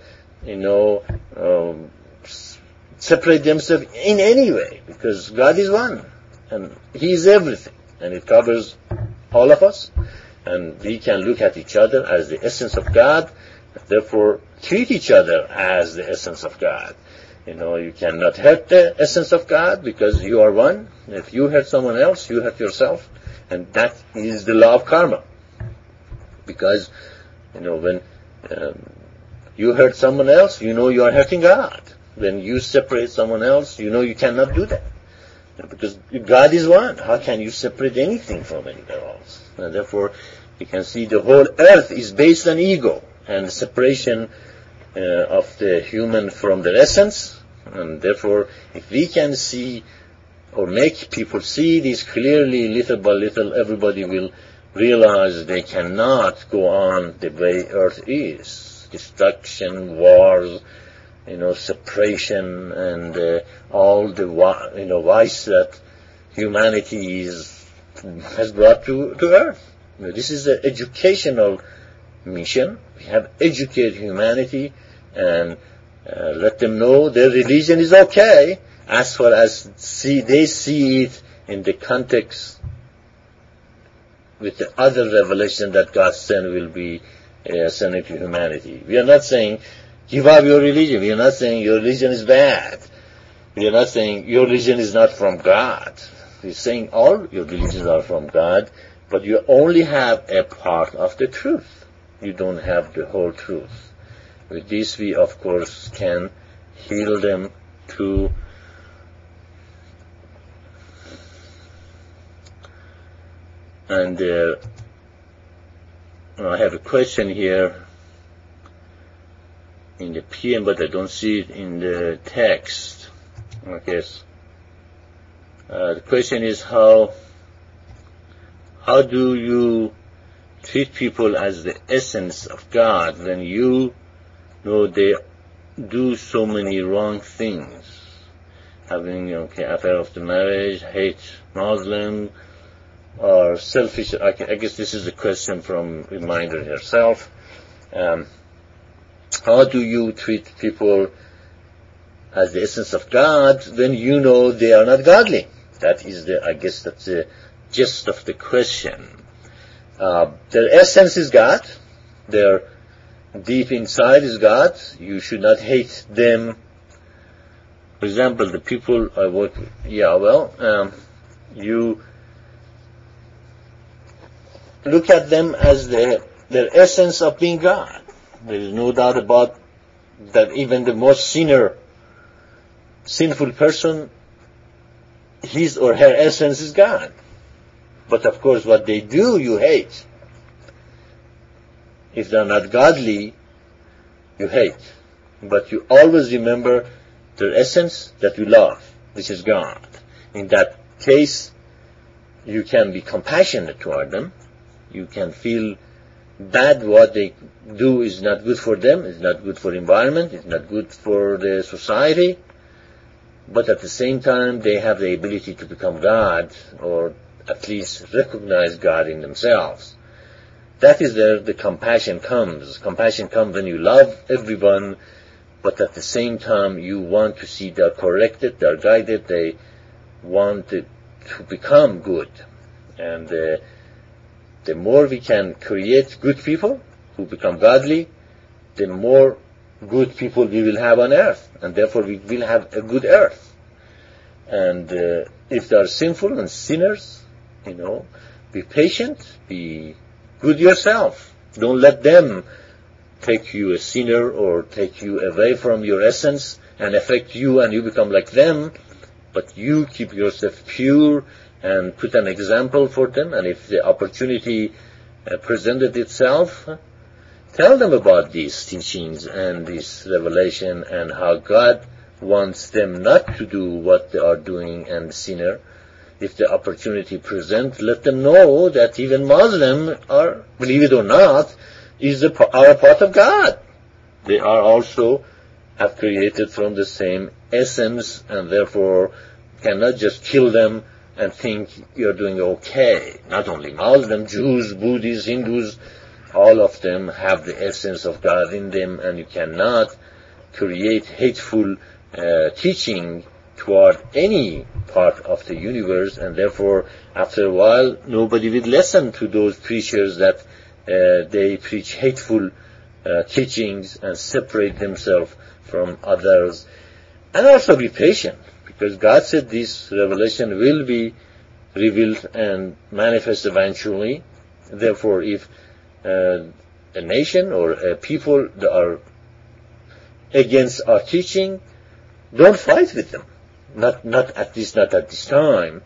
separate themselves in any way, because God is one, and He is everything, and it covers all of us, and we can look at each other as the essence of God, therefore treat each other as the essence of God. You cannot hurt the essence of God because you are one. If you hurt someone else, you hurt yourself, and that is the law of karma. Because, when you hurt someone else, you are hurting God. When you separate someone else, you cannot do that. Because God is one. How can you separate anything from anyone else? And therefore, you can see the whole earth is based on ego and the separation of the human from their essence. And therefore, if we can see or make people see this clearly, little by little, everybody will realize they cannot go on the way earth is. Destruction, wars, separation, and all the vice that humanity has brought to earth. This is an educational mission. We have educated humanity and let them know their religion is okay as far as they see it in the context with the other revelation that God sent will be sending to humanity. We are not saying give up your religion. We are not saying your religion is bad. We are not saying your religion is not from God. We are saying all your religions are from God, but you only have a part of the truth. You don't have the whole truth. With this, we of course can heal them to and I have a question here in the PM, but I don't see it in the text. I guess the question is how do you treat people as the essence of God when you know they do so many wrong things, having affair of the marriage, hate Muslim, or selfish? I guess this is a question from Reminder herself. How do you treat people as the essence of God when you know they are not godly? That is that's the gist of the question. Their essence is God. Their deep inside is God. You should not hate them. For example, the people I work with, you look at them as their essence of being God. There is no doubt about that. Even the most sinful person, his or her essence is God. But of course, what they do, you hate. If they're not godly, you hate. But you always remember their essence that you love, which is God. In that case, you can be compassionate toward them. You can feel bad what they do is not good for them, it's not good for the environment, it's not good for the society. But at the same time, they have the ability to become God, or at least recognize God in themselves. That is where the compassion comes. Compassion comes when you love everyone, but at the same time you want to see they're corrected, they're guided, they want to become good. And the more we can create good people who become godly, the more good people we will have on earth, and therefore we will have a good earth. And if they are sinful and sinners, be patient, be good yourself. Don't let them take you a sinner or take you away from your essence and affect you and you become like them, but you keep yourself pure and put an example for them. And if the opportunity presented itself, tell them about these teachings and this revelation and how God wants them not to do what they are doing and sinner. If the opportunity presents, let them know that even Muslims are, believe it or not, are a part of God. They are also have created from the same essence, and therefore cannot just kill them and think you're doing okay. Not only Muslims, Jews, Buddhists, Hindus, all of them have the essence of God in them, and you cannot create hateful teaching toward any part of the universe, and therefore after a while nobody will listen to those preachers that they preach hateful teachings and separate themselves from others. And also be patient, because God said this revelation will be revealed and manifest eventually. Therefore, if a nation or a people that are against our teaching, don't fight with them. Not at this time.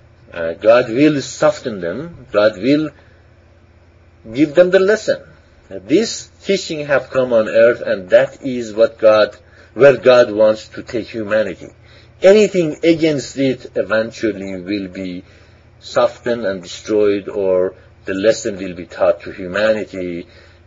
God will soften them. God will give them the lesson. This teaching have come on earth, and that is where God wants to take humanity. Anything against it eventually will be softened and destroyed, or the lesson will be taught to humanity.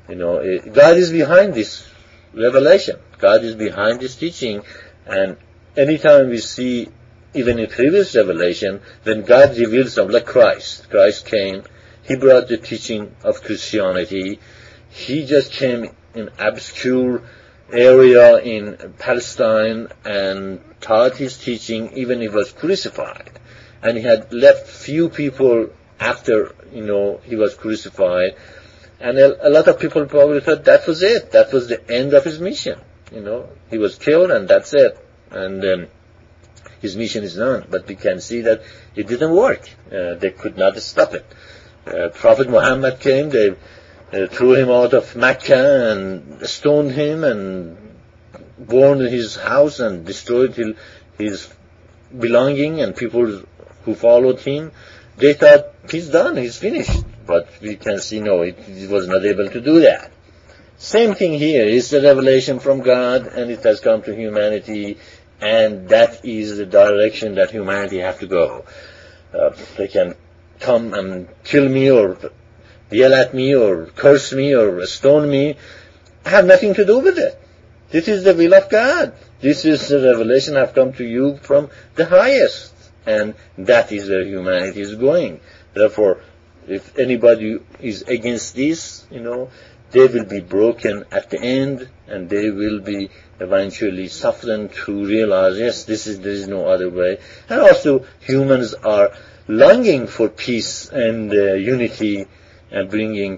God is behind this revelation. God is behind this teaching, and anytime we see, even in previous revelation, when God reveals something, like Christ came, He brought the teaching of Christianity. He just came in obscure area in Palestine and taught His teaching, even He was crucified. And He had left few people after, He was crucified. And a lot of people probably thought that was it. That was the end of His mission. He was killed and that's it. And His mission is done. But we can see that it didn't work. They could not stop it. Prophet Muhammad came, they threw him out of Mecca and stoned him and burned his house and destroyed his belonging, and people who followed him, they thought he's done, he's finished. But we can see, no, he was not able to do that. Same thing here. It's the revelation from God, and it has come to humanity, and that is the direction that humanity have to go. They can come and kill me, or yell at me, or curse me, or stone me. I have nothing to do with it. This is the will of God. This is the revelation have come to you from the highest, and that is where humanity is going. Therefore, if anybody is against this, they will be broken at the end, and they will be eventually softened to realize, yes, there is no other way. And also, humans are longing for peace and unity, and bringing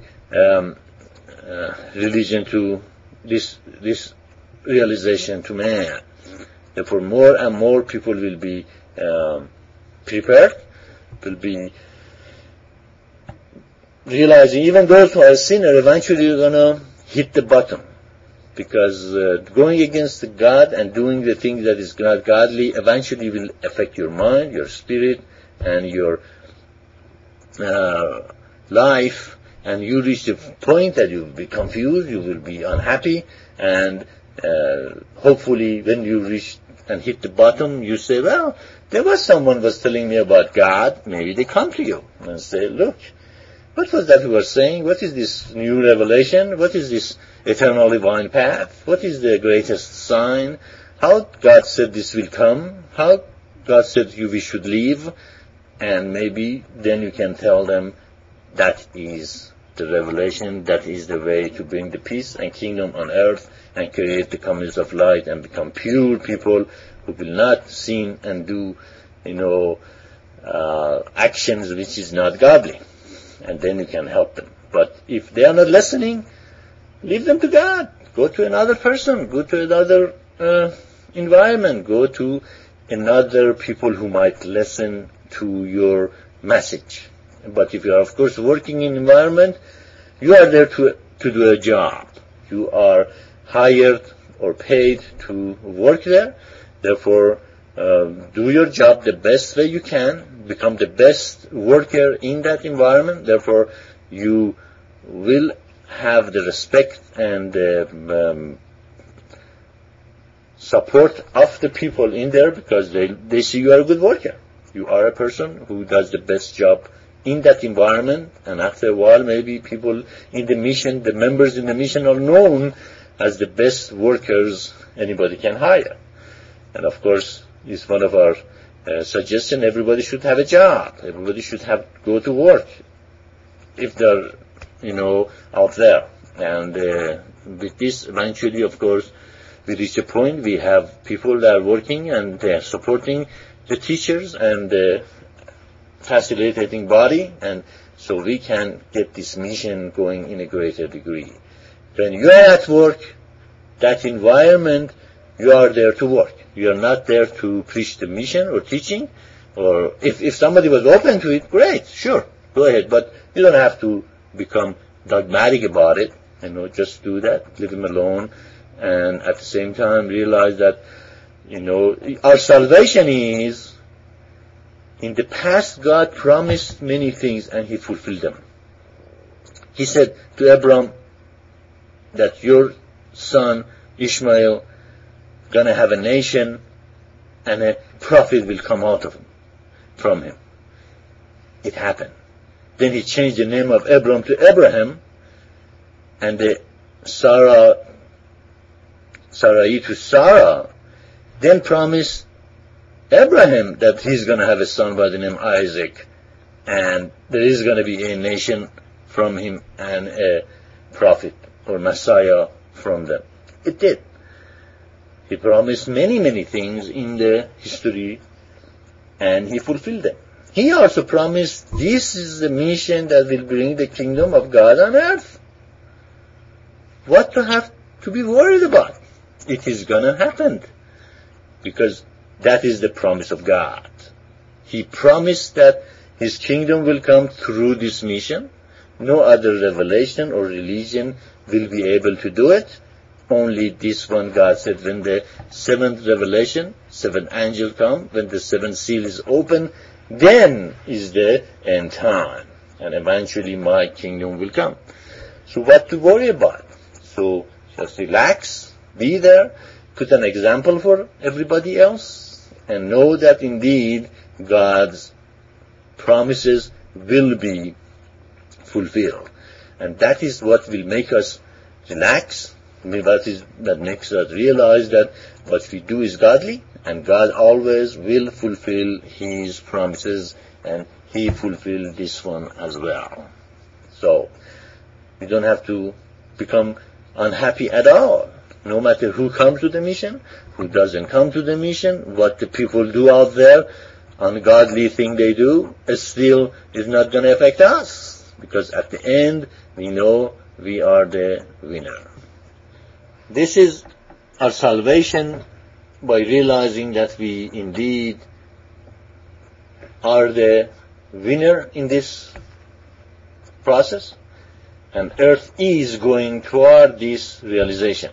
religion to this realization to man. Therefore, more and more people will be prepared, will be realizing, even those who are sinners, eventually you're going to hit the bottom. Because going against God and doing the things that is not godly eventually will affect your mind, your spirit, and your life, and you reach the point that you will be confused, you will be unhappy, and hopefully when you reach and hit the bottom, you say, well, there was someone was telling me about God. Maybe they come to you and say, look, what was that you were saying? What is this new revelation? What is this eternal divine path? What is the greatest sign? How God said this will come? How God said we should live? And maybe then you can tell them that is the revelation, that is the way to bring the peace and kingdom on earth and create the communities of light and become pure people who will not sin and do, actions which is not godly. And then you can help them. But if they are not listening, leave them to God. Go to another person. Go to another environment. Go to another people who might listen to your message. But if you are, of course, working in environment, you are there to do a job. You are hired or paid to work there. Therefore, do your job the best way you can. Become the best worker in that environment. Therefore, you will have the respect and the support of the people in there, because they see you are a good worker. You are a person who does the best job in that environment, and after a while maybe people in the mission, the members in the mission are known as the best workers anybody can hire. And of course, it's one of our suggestions, everybody should have a job. Everybody should go to work if they're, out there. And with this, eventually, of course, we reach a point, we have people that are working and they are supporting the teachers and the facilitating body, and so we can get this mission going in a greater degree. When you are at work, that environment, you are there to work. You are not there to preach the mission or teaching, or if somebody was open to it, great, sure, go ahead, but you don't have to become dogmatic about it, just do that, leave them alone, and at the same time realize that, our salvation is, in the past God promised many things and He fulfilled them. He said to Abraham that your son Ishmael gonna have a nation and a prophet will come out of him, from him. It happened. Then He changed the name of Abraham to Abraham, and the Sarai to Sarah, then promised Abraham that he's going to have a son by the name Isaac, and there is going to be a nation from him and a prophet or Messiah from them. It did. He promised many, many things in the history, and He fulfilled them. He also promised this is the mission that will bring the kingdom of God on earth. What to have to be worried about? It is going to happen, because that is the promise of God. He promised that His kingdom will come through this mission. No other revelation or religion will be able to do it. Only this one, God said, when the seventh revelation, seven angels come, when the seventh seal is open, then is the end time. And eventually my kingdom will come. So what to worry about? So just relax, be there, put an example for everybody else, and know that indeed God's promises will be fulfilled. And that is what will make us relax. That makes us realize that what we do is godly, and God always will fulfill His promises, and He fulfilled this one as well. So we don't have to become unhappy at all. No matter who comes to the mission, who doesn't come to the mission, what the people do out there, ungodly thing they do, it still is not going to affect us. Because at the end, we know we are the winner. This is our salvation, by realizing that we indeed are the winner in this process, and earth is going toward this realization.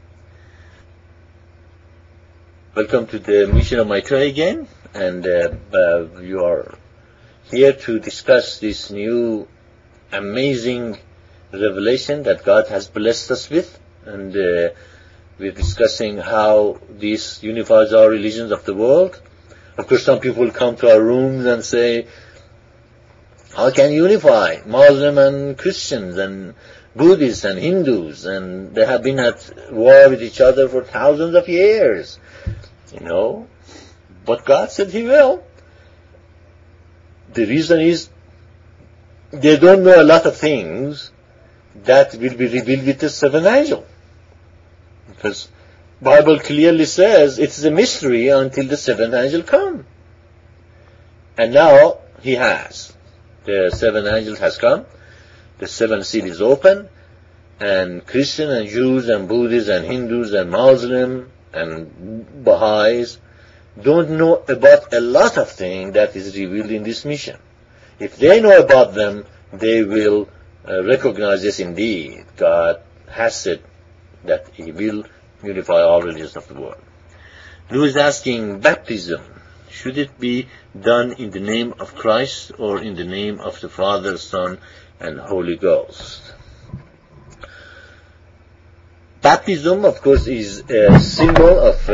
Welcome to the Mission of Maitreya again, and you are here to discuss this new amazing revelation that God has blessed us with, and we're discussing how this unifies our religions of the world. Of course, some people come to our rooms and say, how can you unify Muslim and Christians and Buddhists and Hindus, and they have been at war with each other for thousands of years, but God said He will. The reason is they don't know a lot of things that will be revealed with the seventh angel. Because Bible clearly says it's a mystery until the seventh angel come. And now he has. The seventh angel has come. The seventh seal is open. And Christian and Jews and Buddhists and Hindus and Muslim and Baha'is don't know about a lot of things that is revealed in this mission. If they know about them, they will recognize, yes, indeed, God has said that He will unify all religions of the world. Lou is asking, baptism, should it be done in the name of Christ or in the name of the Father, Son, and Holy Ghost? Baptism, of course, is a symbol of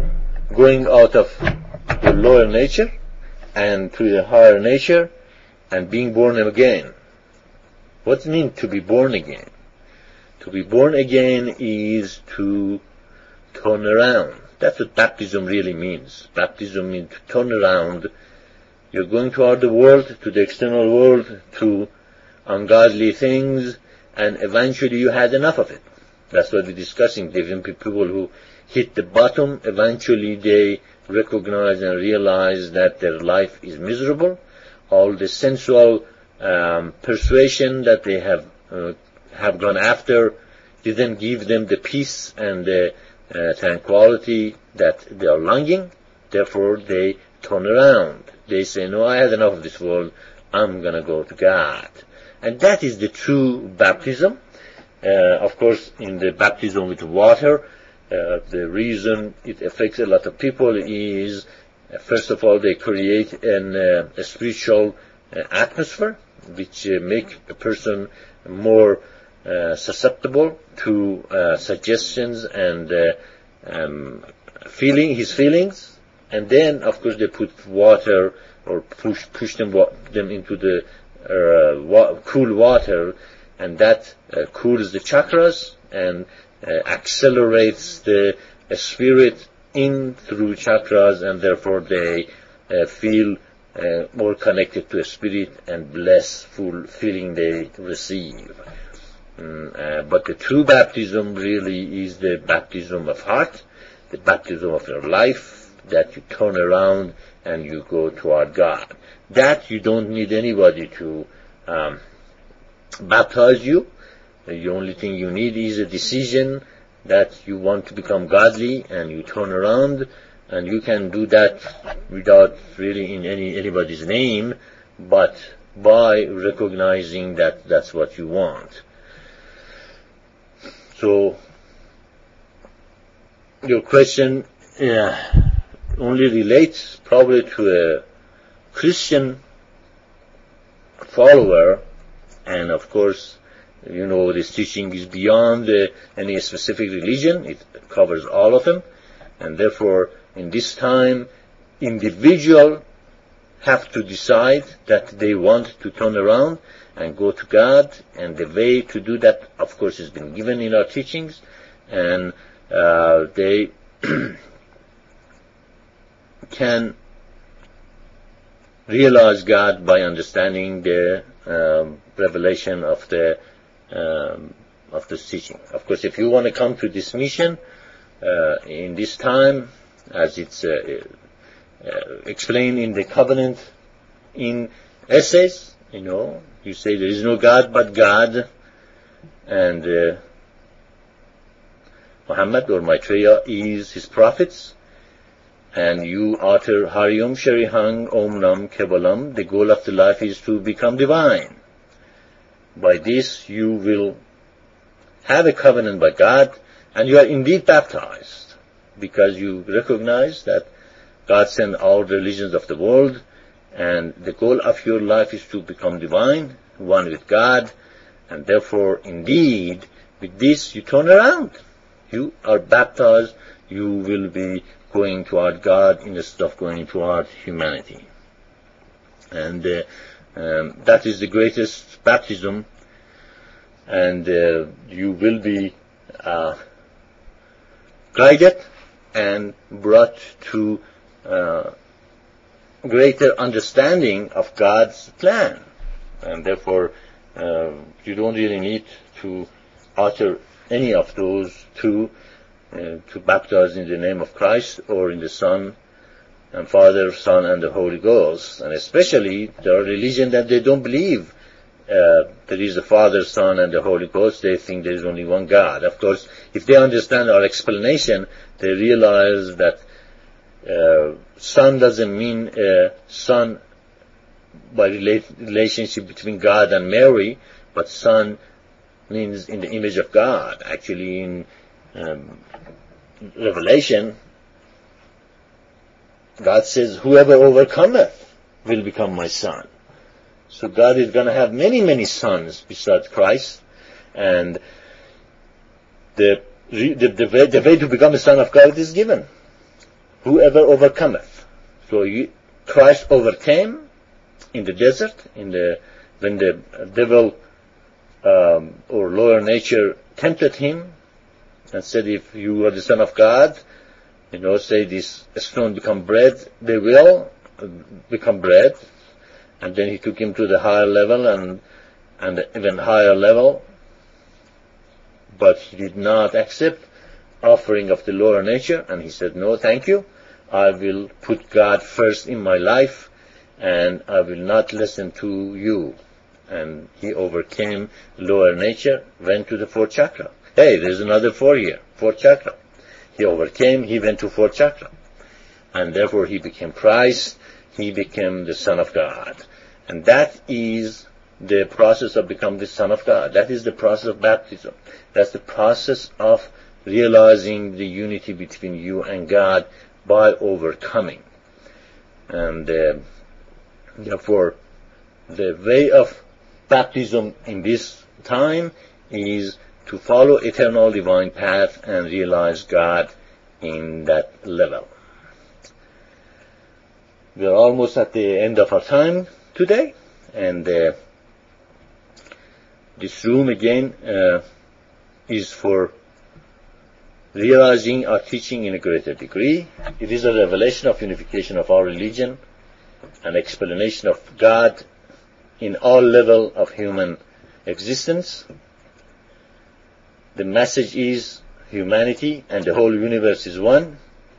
going out of the lower nature and to the higher nature, and being born again. What does it mean to be born again? To be born again is to turn around. That's what baptism really means. Baptism means to turn around. You're going toward the world, to the external world, to ungodly things, and eventually you had enough of it. That's what we're discussing. Even people who hit the bottom, eventually they recognize and realize that their life is miserable. All the sensual persuasion that they have gone after didn't give them the peace and the tranquility that they are longing. Therefore, they turn around. They say, no, I had enough of this world. I'm going to go to God. And that is the true baptism. Of course, in the baptism with water, the reason it affects a lot of people is, first of all, they create a spiritual atmosphere which make a person more susceptible to suggestions and his feelings. And then, of course, they put water or push them into the cool water, and that cools the chakras and accelerates the spirit in through chakras, and therefore they feel more connected to a spirit and blissful feeling they receive. But the true baptism really is the baptism of heart, the baptism of your life, that you turn around and you go toward God. That you don't need anybody to baptize you. The only thing you need is a decision that you want to become godly, and you turn around, and you can do that without really in anybody's name, but by recognizing that that's what you want. So your question only relates probably to a Christian follower, and of course, you know, this teaching is beyond any specific religion. It covers all of them, and therefore, in this time, individuals have to decide that they want to turn around and go to God, and the way to do that, of course, has been given in our teachings, and they can realize God by understanding the revelation of the teaching. Of course, if you want to come to this mission in this time, as it's explained in the covenant in essays, you know, you say there is no God but God, and Muhammad or Maitreya is his prophets, and you utter Hariom Sharihang Om Nam Kevalam. The goal of the life is to become divine. By this you will have a covenant by God, and you are indeed baptized, because you recognize that God sent all the religions of the world, and the goal of your life is to become divine, one with God, and therefore, indeed, with this you turn around. You are baptized, you will be going toward God instead of going toward humanity. And that is the greatest baptism, and you will be guided and brought to greater understanding of God's plan. And therefore, you don't really need to utter any of those to baptize in the name of Christ or in the Son and Father, Son, and the Holy Ghost. And especially, there are religions that they don't believe there is the Father, Son, and the Holy Ghost. They think there is only one God. Of course, if they understand our explanation, they realize that Son doesn't mean Son by relationship between God and Mary, but Son means in the image of God. Actually, in Revelation, God says, whoever overcometh will become my son. So God is going to have many, many sons besides Christ, and the way to become a son of God is given. Whoever overcometh. So Christ overcame, in the desert, when the devil or lower nature tempted him and said, if you are the Son of God, say this stone become bread, they will become bread. And then he took him to the higher level and even higher level. But he did not accept offering of the lower nature, and he said, no, thank you. I will put God first in my life, and I will not listen to you. And he overcame lower nature, went to the fourth chakra. Hey, there's another 4 here, fourth chakra. He overcame, he went to fourth chakra. And therefore he became Christ, he became the Son of God. And that is the process of becoming the Son of God. That is the process of baptism. That's the process of realizing the unity between you and God by overcoming. And therefore, the way of baptism in this time is to follow eternal divine path and realize God in that level. We are almost at the end of our time today, and this room again is for realizing our teaching in a greater degree. It is a revelation of unification of our religion, an explanation of God in all levels of human existence. The message is humanity and the whole universe is one,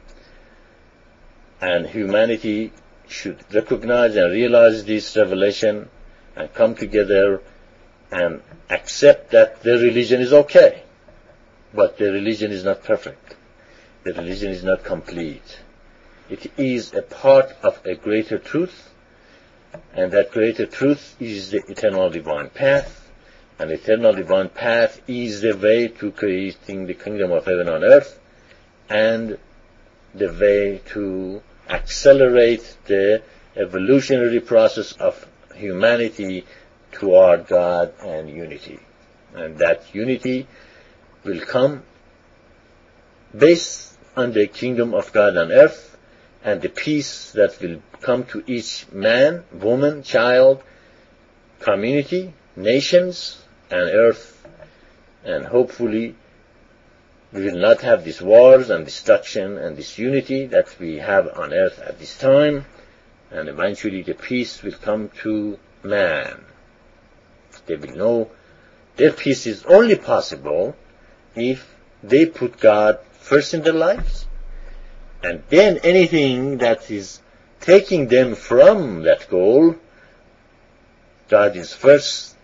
and humanity should recognize and realize this revelation and come together and accept that their religion is okay, but their religion is not perfect. The religion is not complete. It is a part of a greater truth, and that greater truth is the eternal divine path. And eternal divine path is the way to creating the kingdom of heaven on earth, and the way to accelerate the evolutionary process of humanity toward God and unity. And that unity will come based on the kingdom of God on earth, and the peace that will come to each man, woman, child, community, nations, and earth. And hopefully we will not have these wars and destruction and disunity that we have on earth at this time, and eventually the peace will come to man. They will know their peace is only possible if they put God first in their lives, and then anything that is taking them from that goal, God is first,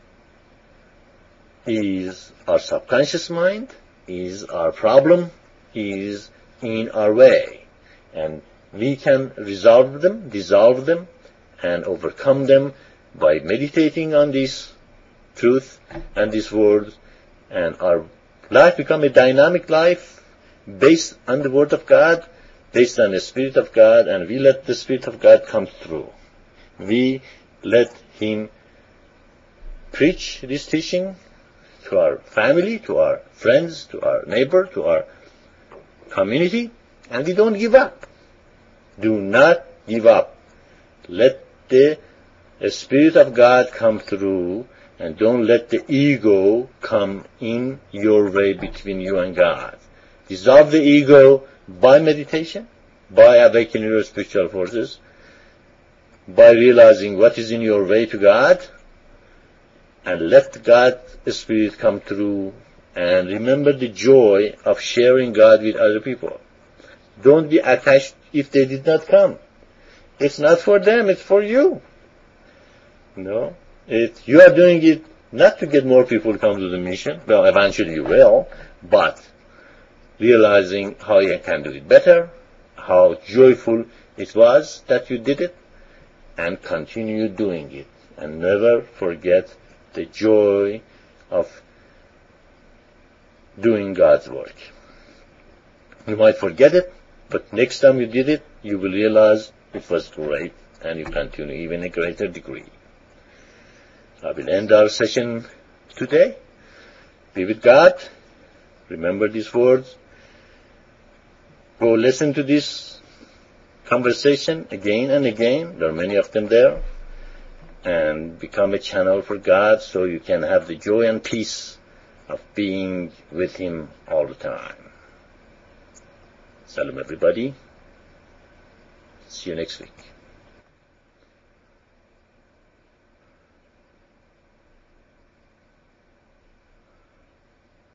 is our subconscious mind, is our problem, is in our way. And we can resolve them, dissolve them, and overcome them by meditating on this truth and this word, and our life become a dynamic life based on the Word of God, based on the Spirit of God, and we let the Spirit of God come through. We let Him preach this teaching to our family, to our friends, to our neighbor, to our community, and we don't give up. Do not give up. Let the Spirit of God come through, and don't let the ego come in your way between you and God. Dissolve the ego by meditation, by awakening your spiritual forces, by realizing what is in your way to God, and let God's Spirit come through, and remember the joy of sharing God with other people. Don't be attached if they did not come. It's not for them, it's for you. No, you are doing it not to get more people to come to the mission. Well, eventually you will, but realizing how you can do it better, how joyful it was that you did it, and continue doing it. And never forget the joy of doing God's work. You might forget it, but next time you did it, you will realize it was great, and you continue even a greater degree. I will end our session today. Be with God. Remember these words. Go listen to this conversation again and again. There are many of them there. and become a channel for God so you can have the joy and peace of being with Him all the time. Salam everybody. See you next week.